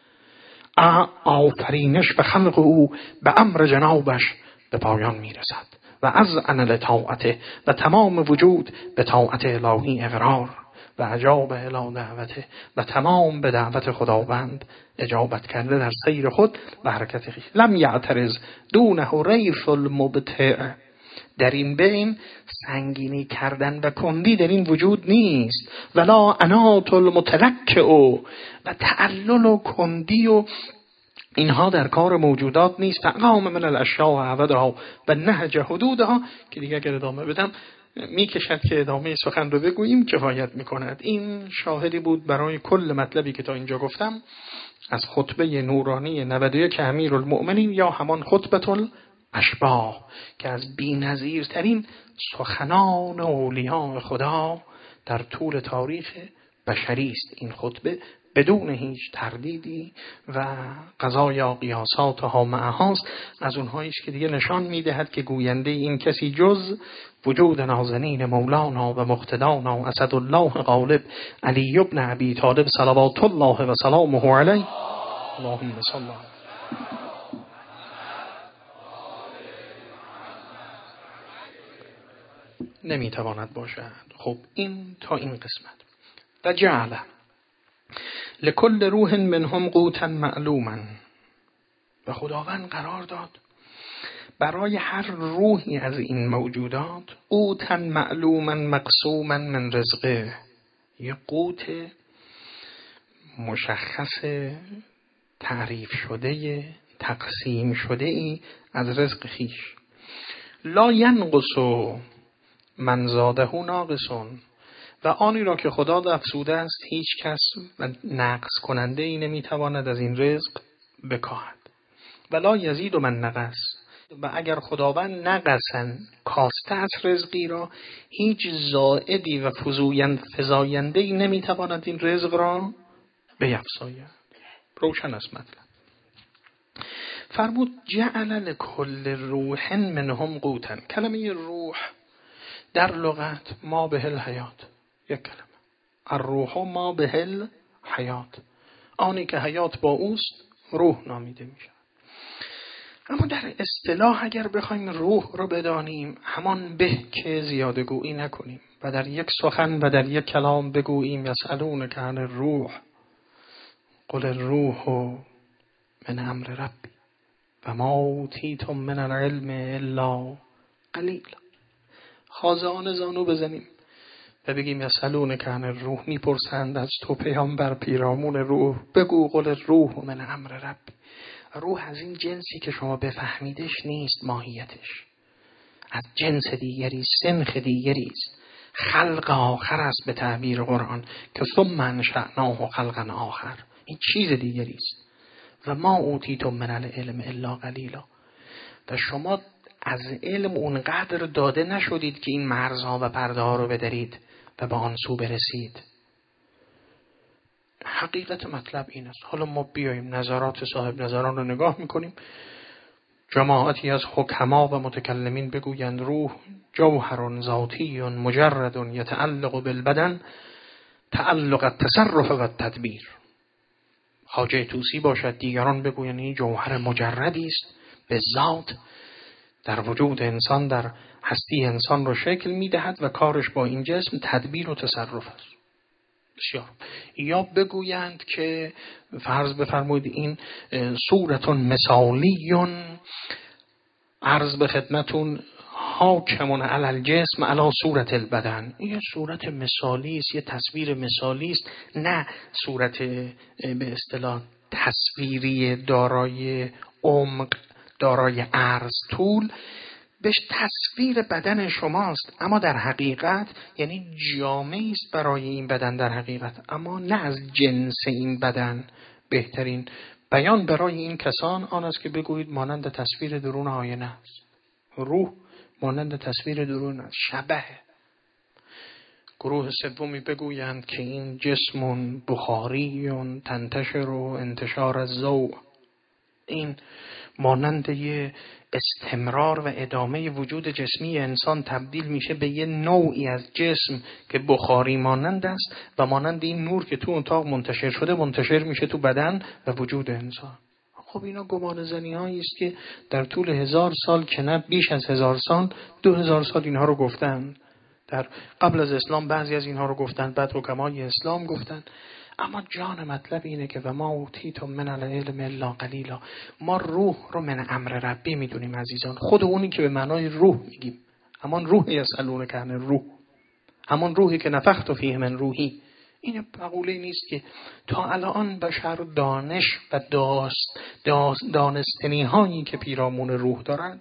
آفرینش به خلق او به امر جنابش به پایان میرسد. و از ان لطاعته، و تمام وجود به طاعت الهی اقرار و اجاب الی دعوته، و تمام به دعوت خداوند اجابت کرده در سیر خود و حرکت خویش. لم یعترض دونه ریف المبتع، در این بین سنگینی کردن و کندی در این وجود نیست. ولا انات المتلکع، و تعلل و کندی و اینها در کار موجودات نیست. فقام من الاشیاء و عودها و نهج حدودها، که دیگه اگر ادامه بدم میکشد که ادامه سخن رو بگوییم کفایت میکند. این شاهدی بود برای کل مطلبی که تا اینجا گفتم از خطبه نورانی نود و یک امیرالمؤمنین یا همان خطبه الاشباح که از بی‌نظیرترین سخنان اولیاء خدا در طول تاریخ بشری است. این خطبه بدون هیچ تردیدی و قضا یا قیاسات ها معهاست، از اونهایی است که دیگه نشان میدهد که گوینده این کسی جز وجود نازنین مولانا و مقتدانا اسدالله غالب علی بن ابی طالب صلوات الله و سلامه علیه اللهم صل علی نمیتواند باشد. خب این تا این قسمت. و جعل لکل روح منهم قوتا معلوما، و خداوند قرار داد برای هر روحی از این موجودات قوتا معلوما مقسوما من رزقه، یه قوت مشخص تعریف شده تقسیم شده ای از رزق خیش. لا ینقص من زاده ناقصون، و آنی را که خدا افزوده است هیچ کس و نقص کننده ای نمیتواند از این رزق بکاهد. ولا یزید من نقص، و اگر خداوند نقصاً کاسته از رزقی را هیچ زائدی و فزاینده ای نمیتواند این رزق را بیفزاید. روشن است مطلب. فرمود جعل لکل روح منهم قوتا. کلمه روح در لغت ما به الحیات، یک کلمه الروح ما به الحیات، آنی که حیات با اوست روح نامیده میشه. اما در اصطلاح اگر بخوایم روح رو بدانیم همان به که زیاده گویی نکنیم و در یک سخن و در یک کلام بگوییم یسألونک عن الروح قل الروح من امر ربی و ما اوتیتم من العلم الا قلیلا. خازان زانو بزنیم و بگیم یسألونک عن الروح، میپرسند از تو پیامبر پیرامون روح، بگو قل الروح من امر ربی. روح از این جنسی که شما بفهمیدش نیست، ماهیتش از جنس دیگری، سنخ دیگری است، خلق آخر است به تعبیر قرآن که ثم انشأناه خلقا آخر، این چیز دیگری است. و ما اوتیتم من العلم الا قلیلا، و شما از علم اونقدر داده نشدید که این مرزها و پرده ها رو بدرید و به آن سو برسید. حقیقت مطلب این است. حالا ما بیاییم نظرات صاحب نظران رو نگاه میکنیم. جماعتی از حکما و متکلمین بگویند روح جوهر ذاتی مجرد یتعلق بالبدن تعلق التصرف و التدبیر. خواجه طوسی باشد، دیگران بگویند این جوهر مجردی است به ذات در وجود انسان، در هستی انسان رو شکل میدهد و کارش با این جسم تدبیر و تصرف است. بسیار. یا بگویند که فرض بفرمایید این صورتون مثالیون عرض به خدمتون حاکمون علی الجسم علی صورت البدن، این صورت مثالی است، یه تصویر مثالی است، نه صورت به اصطلاح تصویری دارای عمق، دارای عرض طول، بهش تصویر بدن شماست، اما در حقیقت یعنی جامعی است برای این بدن در حقیقت، اما نه از جنس این بدن. بهترین بیان برای این کسان آن است که بگویید مانند تصویر درون آینه است. روح مانند تصویر درون است، شبه. گروه سومی بگویند که این جسم بخاری تنتشر و انتشار الضوء، این مانند یه استمرار و ادامه وجود جسمی انسان تبدیل میشه به یه نوعی از جسم که بخاری مانند است و مانند این نور که تو اتاق منتشر شده منتشر میشه تو بدن و وجود انسان. خب اینا گمان زنی هایی است که در طول هزار سال که نه بیش از هزار سال، دو هزار سال اینها رو گفتن. در قبل از اسلام بعضی از اینها رو گفتن، بعد حکمای اسلام گفتن. اما جان مطلب اینه که و ما اوتیتم من العلم الا قلیلا، ما روح رو من امر ربی میدونیم عزیزان، خود اونی که به معنای روح میگیم، همان روح یسألونک عن الروح، همان روحی که نفخت فیه من روحی. این مقوله نیست که تا الان بشر دانش و داست دانستنی هایی که پیرامون روح دارند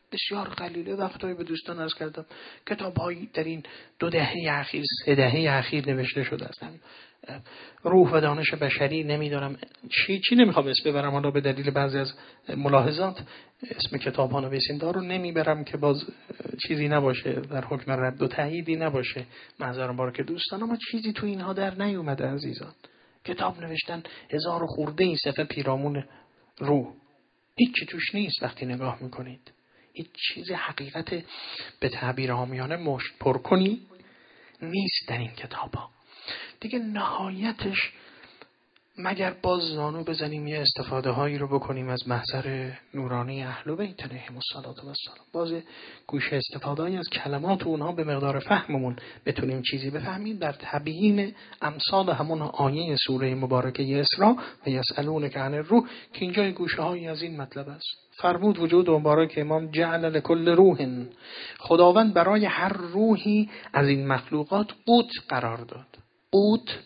بسیار قلیله. وقتایی به دوستان عرض کردم کتاب‌هایی در این دو دهه اخیر، سه دهه اخیر نوشته شده است. روح و دانش بشری، نمیدونم چی چی نمیخوام اسم ببرم، حالا به دلیل بعضی از ملاحظات اسم کتاب‌ها نویسنده رو نمیبرم که باز چیزی نباشه در حکم رد و تاییدی نباشه، معذرت بارک دوستان، اما چیزی تو اینها در نیومده عزیزان. کتاب نوشتن هزار خورده این صفحه پیرامون روح، هیچی توش نیست. وقتی نگاه میکنید هیچ چیز حقیقت به تعبیر عامیانه مشت پر کنی نیست در این کتاب‌ها. دیگه نهایتش مگر باز زانو بزنیم یه استفاده هایی رو بکنیم از محضر نورانی اهل بیت علیهم الصلوة و السلام، باز گوشه استفاده هایی از کلمات اونها به مقدار فهممون بتونیم چیزی بفهمیم در تبیین امثال همون آیه سوره مبارکه اسراء و یسألونک عن الروح که اینجا گوشه هایی از این مطلب است. فرمود وجود مبارک امام جعل لكل روح، خداوند برای هر روحی از این مخلوقات قوت قرار داد. قوت،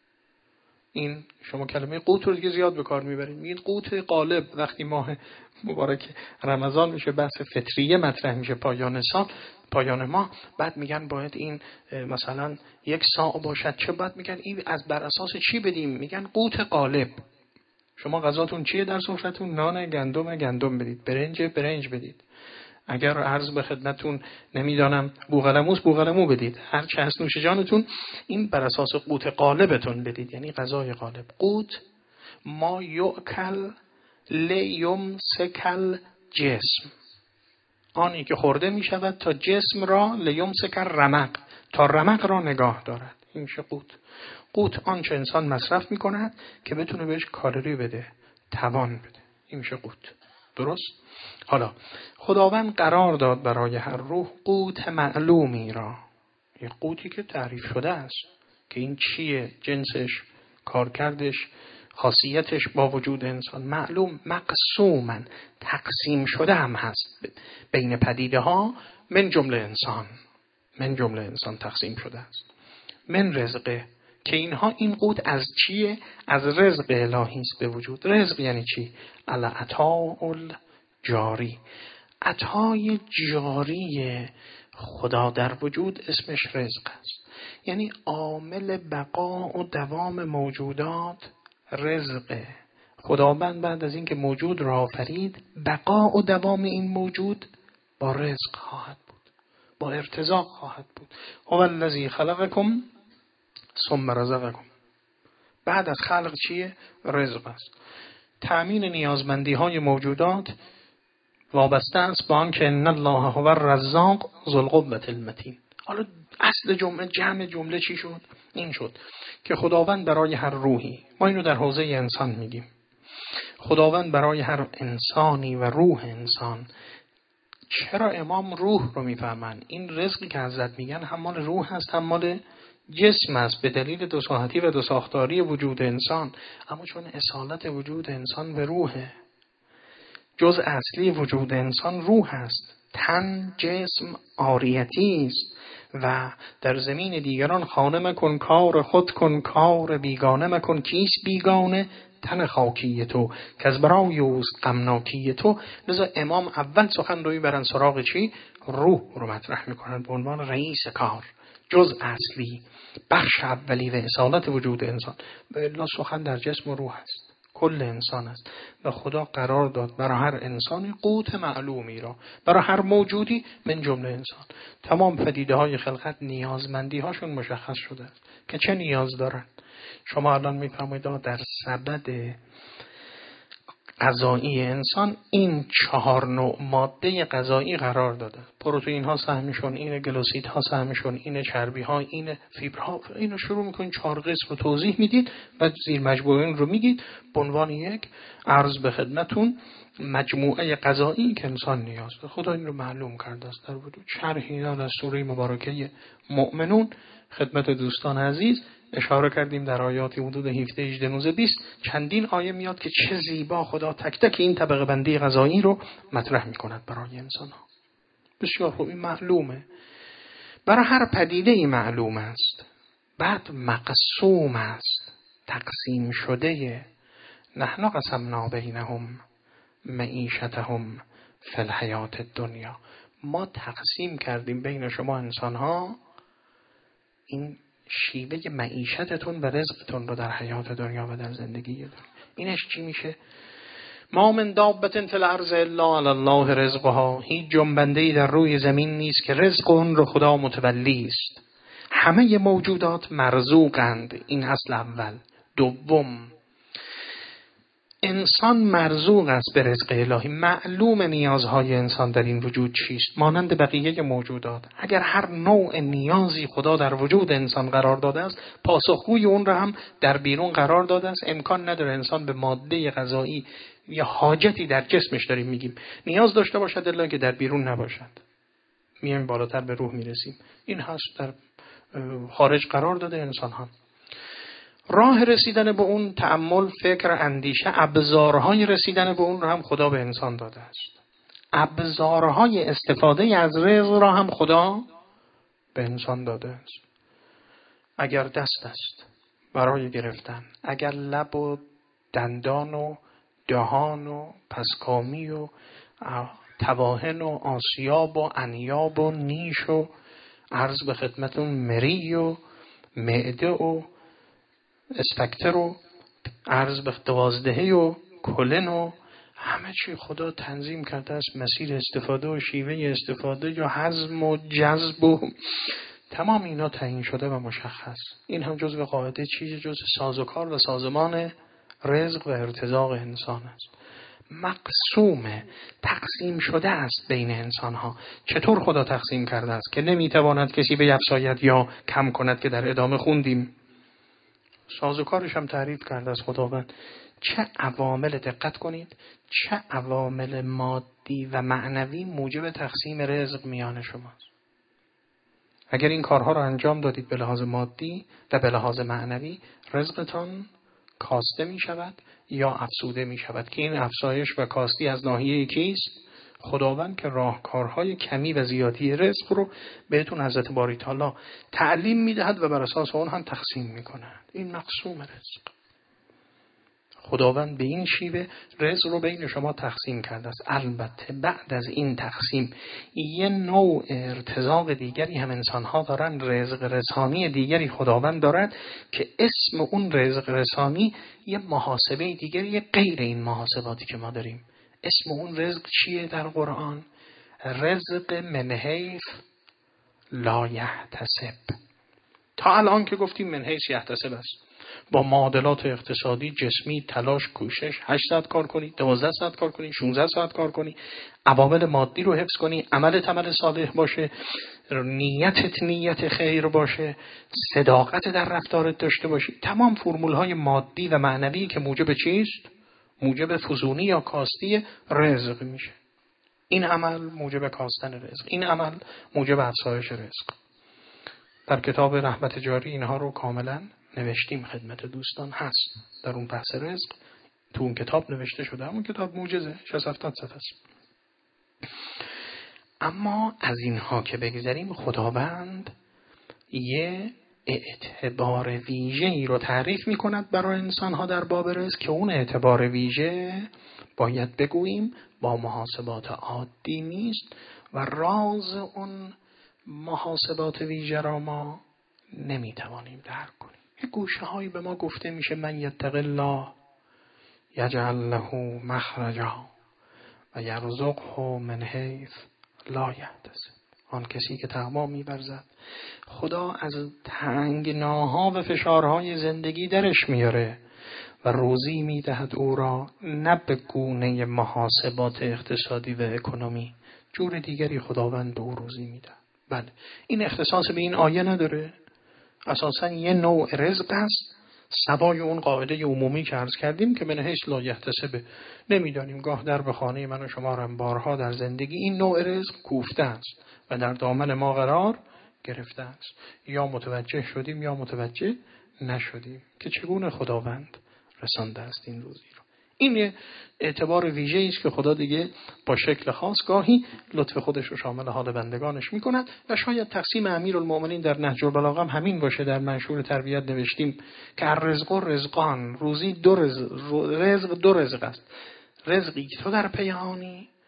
این شما کلمه قوت رو دیگه زیاد به کار میبرید، میگید قوت غالب. وقتی ماه مبارک رمضان میشه بحث فطریه مطرح میشه، پایان سال، پایان ماه، بعد میگن باید این مثلا یک ساعت باشد، چه بعد میگن این از بر اساس چی بدیم، میگن قوت غالب. شما غذاتون چیه در سفرتون؟ نان گندم گندم بدید، برنج برنج بدید، اگر عرض به خدمتون نمیدانم بوغلموس بوغلمو بدید، هر چه هست نوش جانتون، این بر اساس قوت غالبتون بدید، یعنی غذای غالب. قوت ما یؤکل لیمسکل جسم، آنی که خورده می شود تا جسم را، لیمسکل رمق، تا رمق را نگاه دارد. این میشه قوت. قوت آنچه انسان مصرف می کند که بتونه بهش کالری بده، توان بده، این میشه قوت. درست؟ حالا خداوند قرار داد برای هر روح قوت معلومی را، یه قوتی که تعریف شده است که این چیه، جنسش، کارکردش، خاصیتش با وجود انسان معلوم، مقسوما تقسیم شده هم هست بین پدیده ها، من جمله انسان، من جمله انسان تقسیم شده است. من رزقه، که اینها این قوت از چیه؟ از رزق الهی است به وجود. رزق یعنی چی؟ العطاء جاری، عطای جاری خدا در وجود اسمش رزق است. یعنی عامل بقا و دوام موجودات رزقه. خداوند بعد از اینکه موجود را آفرید، بقا و دوام این موجود با رزق خواهد بود، با ارتزاق خواهد بود. هو الذی خلقکم ثم رزقکم. بعد از خلق چیه؟ رزق است. تأمین نیازمندی های موجودات وابسته است با آنکه ان الله هو الرزاق ذو القوة المتین. حالا اصل جمله، جمع جمله چی شد؟ این شد که خداوند برای هر روحی، ما اینو در حوزه انسان میگیم، خداوند برای هر انسانی و روح انسان. چرا امام روح رو میفهمن؟ این رزقی که حضرت میگن هم مال روح هست هم مال جسم است، به دلیل دو ساحتی و دو ساختاری وجود انسان. اما چون اصالت وجود انسان به روحه، جزء اصلی وجود انسان روح است. تن، جسم عاریتی است و در زمین دیگران خانه مکن کار خود کن، کار بیگانه مکن. کیست بیگانه؟ تن خاکی تو که از برای اوست غمناکی تو. لذا امام اول سخن روی برن سراغ چی؟ روح رو مطرح میکنن به عنوان رئیس کار، جزء اصلی، بخش اولی و اصالت وجود انسان. و الا سخن در جسم و روح است، کل انسان است. و خدا قرار داد برای هر انسانی قوت معلومی را، برای هر موجودی من جمله انسان. تمام پدیده های خلقت نیازمندی هاشون مشخص شده است که چه نیاز دارن. شما الان میفهمید در سبد غذایی انسان این چهار نوع ماده غذایی قرار داده. پروتئین ها سهمشون اینه، گلوسید ها سهمشون اینه، چربی ها اینه، فیبرها. اینو شروع میکنید چهار قسم رو توضیح میدید و زیر مجموعه این رو میگید به عنوان یک عرض به خدمتون مجموعه غذایی که انسان نیاز داره. خدا این رو معلوم کرده است در وجود. شرح اینا در سوره مبارکه مؤمنون خدمت دوستان عزیز اشاره کردیم در آیاتی حدود هفده هجده نوزده بیست. چندین آیه میاد که چه زیبا خدا تک تک این طبقه بندی غذایی رو مطرح میکند برای انسان ها. بسیار خوب، این معلومه، برای هر پدیده ای معلوم است. بعد مقسوم است، تقسیم شده. نحن قسمنا بینهم معیشتهم فی الحیات دنیا. ما تقسیم کردیم بین شما انسان ها این شیوه معیشتتون و رزقتون رو در حیات دنیا و در زندگی دنیا. اینش چی میشه؟ ما من دابة فی الارض الا علی الله رزقها. هیچ جنبنده‌ای در روی زمین نیست که رزق اون رو خدا متولی است. همه موجودات مرزوقند. این اصل اول. دوم، انسان مرزوق است به رزق الهی. معلوم نیازهای انسان در این وجود چیست؟ مانند بقیه موجودات. اگر هر نوع نیازی خدا در وجود انسان قرار داده است، پاسخگوی اون را هم در بیرون قرار داده است. امکان نداره انسان به ماده غذایی یا حاجتی در جسمش داریم میگیم نیاز داشته باشد الا که در بیرون نباشد. میایم بالاتر به روح میرسیم. این هست در خارج قرار داده انسان ها. راه رسیدن به اون تأمل، فکر، اندیشه، ابزارهای رسیدن به اون رو هم خدا به انسان داده است. ابزارهای استفاده از رزق را هم خدا به انسان داده است. اگر دست است برای گرفتن، اگر لب و دندان و دهان و پسکامی و تواهن و آسیاب و انیاب و نیش و عرض به خدمتون مری و معده و اسفکتر و عرض به دوازدهی و کلن و همه چی خدا تنظیم کرده است. مسیر استفاده و شیوه استفاده یا هضم و جذب و تمام اینا تعیین شده و مشخص. این هم جزء قاعده چیز جزء سازوکار و سازمان رزق و ارتزاق انسان است. مقسوم، تقسیم شده است بین انسان ها. چطور خدا تقسیم کرده است که نمیتواند کسی بیفزاید یا کم کند که در ادامه خوندیم. سازوکارش هم تعریف کرده است خداوند. چه عوامل، دقت کنید، چه عوامل مادی و معنوی موجب تقسیم رزق میان شماست. اگر این کارها را انجام دادید به لحاظ مادی و به لحاظ معنوی، رزقتان کاسته می شود یا افزوده می شود که این افزایش و کاستی از ناحیه کیست؟ خداوند که راهکارهای کمی و زیادی رزق رو بهتون حضرت باری تعالی تعلیم می دهد و بر اساس اون هم تقسیم می کند. این مقسوم رزق. خداوند به این شیوه رزق رو بین شما تقسیم کرده است. البته بعد از این تقسیم یه نوع ارتزاق دیگری هم انسان‌ها دارن، رزق رسانی دیگری خداوند دارد که اسم اون رزق رسانی یه محاسبه دیگری غیر این محاسباتی که ما داریم. اسم اون رزق چیه در قرآن؟ رزق من حیث لا یحتسب. تا الان که گفتیم من حیث یحتسب است. با معادلات اقتصادی، جسمی، تلاش، کوشش، هشت ساعت کار کنی، دوازده ساعت کار کنی، شانزده ساعت کار کنی، عوامل مادی رو حفظ کنی، عملت عمل صالح باشه، نیتت نیت خیر باشه، صداقت در رفتارت داشته باشی. تمام فرمول‌های مادی و معنوی که موجب چیست؟ موجب فزونی یا کاستی رزق میشه. این عمل موجب کاستن رزق، این عمل موجب افزایش رزق. در کتاب رحمت جاری اینها رو کاملا نوشتیم خدمت دوستان، هست در اون بحث رزق، تو اون کتاب نوشته شده. همون کتاب موجزه، شصت هفتاد صفحه است. اما از اینها که بگذاریم، خداوند یه اعتبار ویژه‌ای رو تعریف می‌کند برای انسان‌ها در باب رزق که اون اعتبار ویژه باید بگوییم با محاسبات عادی نیست و راز اون محاسبات ویژه را ما نمی‌توانیم درک کنیم. یه گوشه هایی به ما گفته میشه من یتق الله یجعل له مخرجا و یرزقه من حیث لا یحتسب. آن کسی که تقوا می‌ورزد خدا از تنگناها و فشارهای زندگی درش میاره و روزی میدهد او را، نه به گونه محاسبات اقتصادی و اکنومی، جور دیگری خداوند به او روزی میده. بله، این اختصاص به این آیه نداره، اساساً یه نوع رزق است سوای اون قاعده عمومی که عرض کردیم که من حیث لا یحتسب. نمیدانیم، گاه در به خانه من و شما هم بارها در زندگی این نوع رزق کوفته است و در دامن ما قرار گرفته است. یا متوجه شدیم یا متوجه نشدیم که چگونه خداوند رسانده است این روزی رو. این اعتبار ویژه‌ای است که خدا دیگه با شکل خاص گاهی لطف خودش رو شامل حال بندگانش می‌کند و شاید تقسیم امیرالمومنین در نهج البلاغه هم همین باشه. در منشور تربیت نوشتیم که رزق و رزقان، روزی دو رزق, رزق دو رزق است. رزقی که تو در پی آنی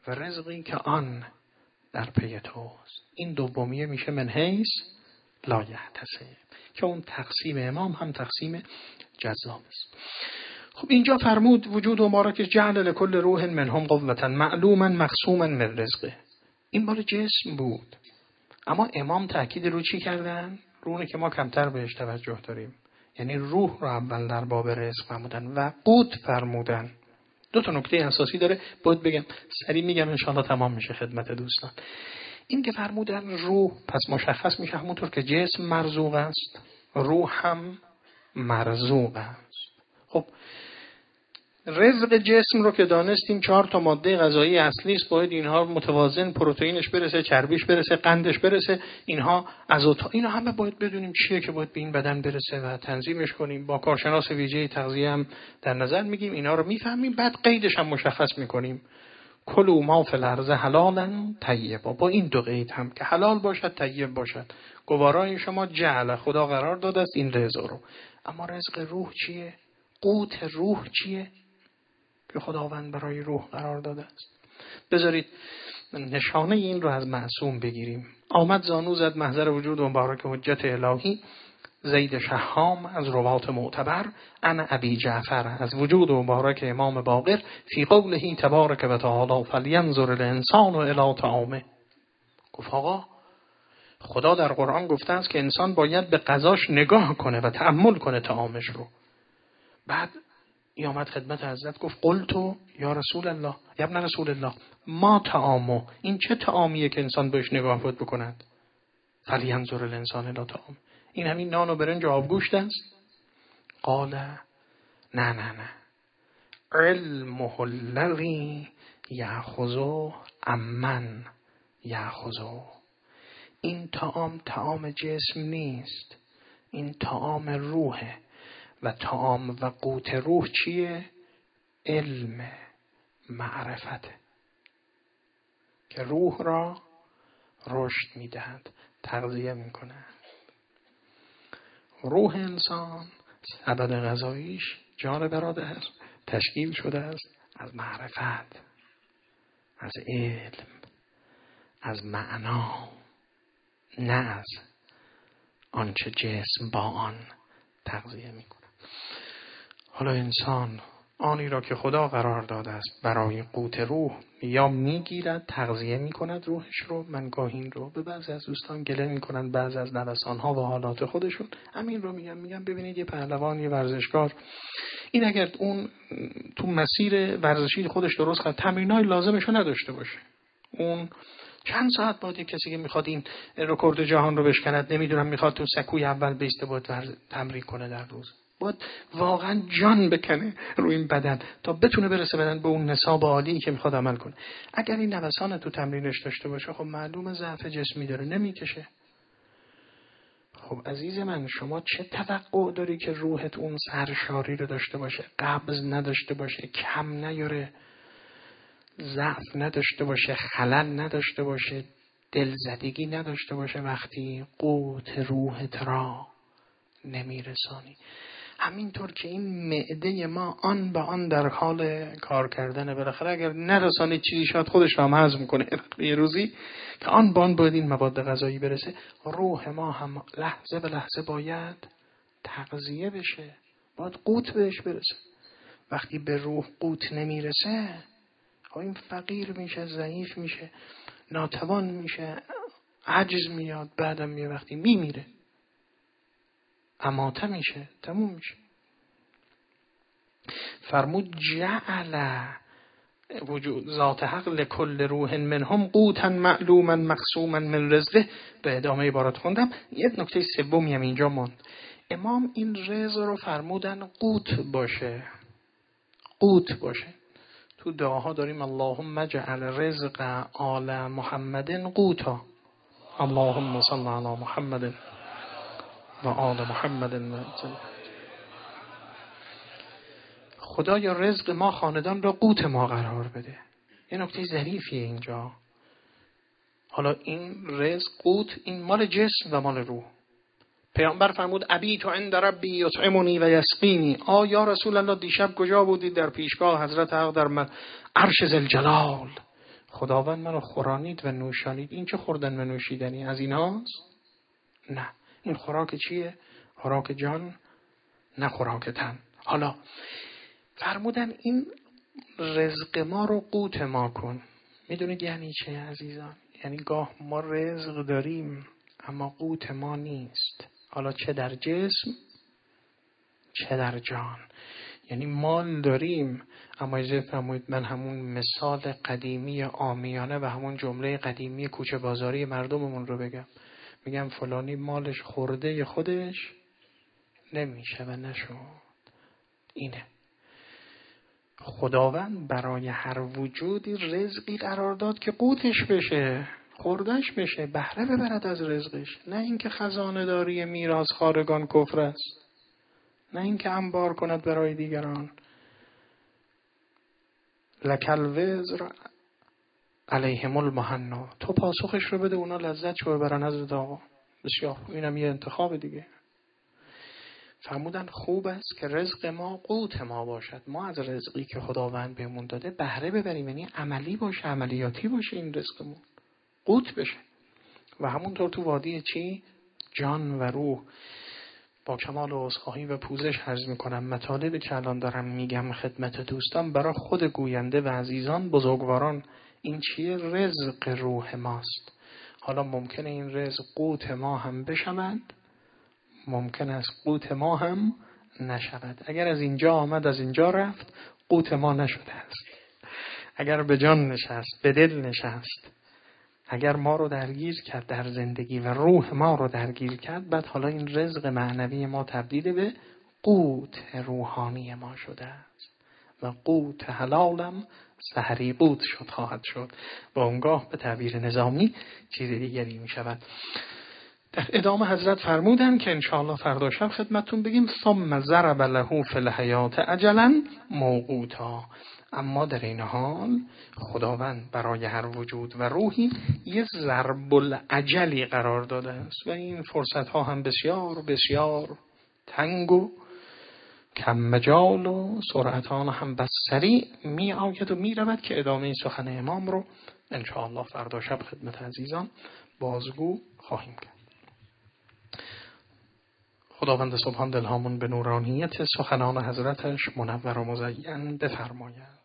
و رزقی که آن در پی توست. این دومیه میشه من حیث لا یحتسب، که اون تقسیم امام هم تقسیم جذاب است. خب اینجا فرمود وجود و مبارک جعل لكل روح منهم قوة معلوما مقسوما من رزقه. این بار جسم بود، اما امام تأکید رو چی کردن؟ روحی که ما کمتر بهش توجه داریم، یعنی روح رو اول در باب رزق فرمودن و قوت فرمودن. دو تا نکته اساسی داره باید بگم، سریع میگم انشاءالله تمام میشه خدمت دوستان. این که فرمودن روح، پس مشخص میشه همونطور که جسم مرزوق است روح هم مرزوق است. خب رزق جسم رو که دانستیم چهار تا ماده غذایی اصلی است، باید اینها متوازن، پروتئینش برسه، چربیش برسه، قندش برسه، اینها ازوتا، اینا همه باید بدونیم چیه که باید به این بدن برسه و تنظیمش کنیم. با کارشناس ویژه تغذیه هم در نظر میگیم، اینا رو میفهمیم، بعد قیدش هم مشخص میکنیم. کلوا ما فی الارض حلالا طیبا، با این دو قید هم که حلال باشد طیب باشد. گوارای شما جعل، خدا قرار داده است این رزق رو. اما رزق روح چیه؟ قوت روح چیه که خداوند برای روح قرار داده است؟ بذارید نشانه این رو از معصوم بگیریم. آمد زانو زد محضر وجود و مبارک حجت الهی زید شهام از روات معتبر انا ابی جعفر از وجود و مبارک امام باقر فی قوله تبارک و تعالی فلینظر الانسان الی طعامه. گفت آقا خدا در قرآن گفته است که انسان باید به غذاش نگاه کنه و تأمل کنه طعامش رو. بعد ای آمد خدمت حضرت گفت قلتو یا رسول الله یا ابن رسول الله ما طعامو، این چه طعامیه که انسان بهش نگاه بود بکند؟ فلینظر الانسان الی طعامه، این همین نان و برنج و آبگوشت است؟ قال نه نه نه علمه الذی یأخذه عمن یأخذه. این طعام طعام جسم نیست، این طعام روحه و طعام و قوت روح چیه؟ علم، معرفت که روح را رشد میدهد، تغذیه میکنه. روح انسان سبد غذاییش جان برادر تشکیل شده است از معرفت، از علم، از معنا، نه از آنچه جسم با آن تغذیه میکنه. حالا انسان آنی را که خدا قرار داده است برای قوت روح یا میگیرد تغذیه میکند روحش رو. من گاهی این رو به بعضی از دوستان گله میکنن، بعضی از نوسانها و حالات خودشون، همین رو میگم میگم ببینید یه پهلوان، یه ورزشکار، این اگر اون تو مسیر ورزشی خودش درست کنه، تمرینای لازمش رو نداشته باشه، اون چند ساعت باید کسی که میخواد این رکورد جهان رو بشکند، نمیدونم میخواد تو سکوی اول بیسته، باید تمرین کنه در روز، باید واقعا جان بکنه روی این بدن تا بتونه برسه بدن به اون نصاب عالی که میخواد عمل کنه. اگر این نوسان تو تمرینش داشته باشه، خب معلومه ضعف جسمی داره، نمیکشه. خب عزیز من، شما چه توقع داری که روحت اون سرشاری رو داشته باشه، قبض نداشته باشه، کم نیاره، ضعف نداشته باشه، خلل نداشته باشه، دلزدگی نداشته باشه وقتی قوت روحت را نمیرسانی؟ همینطور که این معده ما آن به آن در حال کار کردنه، بالاخره اگر نرسانی چیزی شاید خودش را هم هضم کنه یه روزی که آن به آن باید این مواد غذایی برسه. روح ما هم لحظه به لحظه باید تغذیه بشه، باید قوت بهش برسه. وقتی به روح قوت نمیرسه، این فقیر میشه، ضعیف میشه، ناتوان میشه، عجز میاد، بعدم یه وقتی میمیره، اماته میشه، تموم میشه. فرمود جعل وجود ذات حق لکل روح منهم قوتا معلوما مقسوما من رزقه. به ادامه عبارت خوندم. یه نکته سومی هم اینجا موند. امام این رزق رو فرمودن قوت باشه، قوت باشه. تو دعاها داریم اللهم اجعل رزق آل محمد قوتا، اللهم صل علی محمد و آل محمد و خدایا رزق ما خاندان را قوت ما قرار بده. یه نکته ظریفیه اینجا. حالا این رزق قوت این مال جسم و مال روح. پیامبر فرمود ابیت عند ربی یطعمنی و یسقینی. آ یا رسول الله دیشب کجا بودید؟ در پیشگاه حضرت حق در عرش ذوالجلال. خداوند منو خورانید و نوشانید. این چه خوردن و نوشیدنی از ایناست؟ نه، این خوراک چیه؟ خوراک جان، نه خوراک تن. حالا فرمودن این رزق ما رو قوت ما کن. میدونید یعنی چه عزیزان؟ یعنی گاه ما رزق داریم اما قوت ما نیست، حالا چه در جسم چه در جان. یعنی مال داریم اما اجازه فرمایید من همون مثال قدیمی عامیانه و همون جمله قدیمی کوچه بازاری مردممون رو بگم. میگم فلانی مالش خورده خودش نمیشه و نشد. اینه خداوند برای هر وجودی رزقی قرار داد که قوتش بشه، خوردش بشه، بهره ببرد از رزقش. نه اینکه خزانه داری میراث خارگان کفر است، نه اینکه انبار کند برای دیگران. لکل وزر علیهم المحنا، تو پاسخش رو بده اونا لذت شو ببرن حضرت آقا. بسیار اینم یه انتخاب دیگه. فرمودن خوب است که رزق ما قوت ما باشد، ما از رزقی که خداوند بهمون داده بهره ببریم، یعنی عملی باشه، عملیاتی باشه، این رزقمون قوت بشه. و همونطور تو وادی چی؟ جان و روح. با کمال عذرخواهی و پوزش عرض میکنم مطالبی که الان دارم میگم خدمت دوستان برای خود گوینده و عزیزان بزرگواران این چیه؟ رزق روح ماست. حالا ممکنه این رزق قوت ما هم بشود، ممکن است قوت ما هم نشود. اگر از اینجا آمد از اینجا رفت قوت ما نشده است. اگر به جان نشست، به دل نشست، اگر ما رو درگیر کرد در زندگی و روح ما رو درگیر کرد، بعد حالا این رزق معنوی ما تبدیل به قوت روحانی ما شده است و قوت حلالم سحری قوت شد خواهد شد. و اونگاه به تعبیر نظامی چیز دیگری می شود. در ادامه حضرت فرمودن که انشاءالله فردا شب خدمتتون بگیم ثم ضرب له فی الحیات اجلا موقوتا. اما در این حال خداوند برای هر وجود و روحی یه ضرب الاجلی قرار داده است و این فرصت ها هم بسیار بسیار تنگ و کم مجال و سرعتان هم بس سریع می آید و می رود که ادامه سخن امام رو انشاءالله فردا شب خدمت عزیزان بازگو خواهیم کرد. خداوند سبحان دلهامون به نورانیت سخنان حضرتش منور و مزین بفرماید.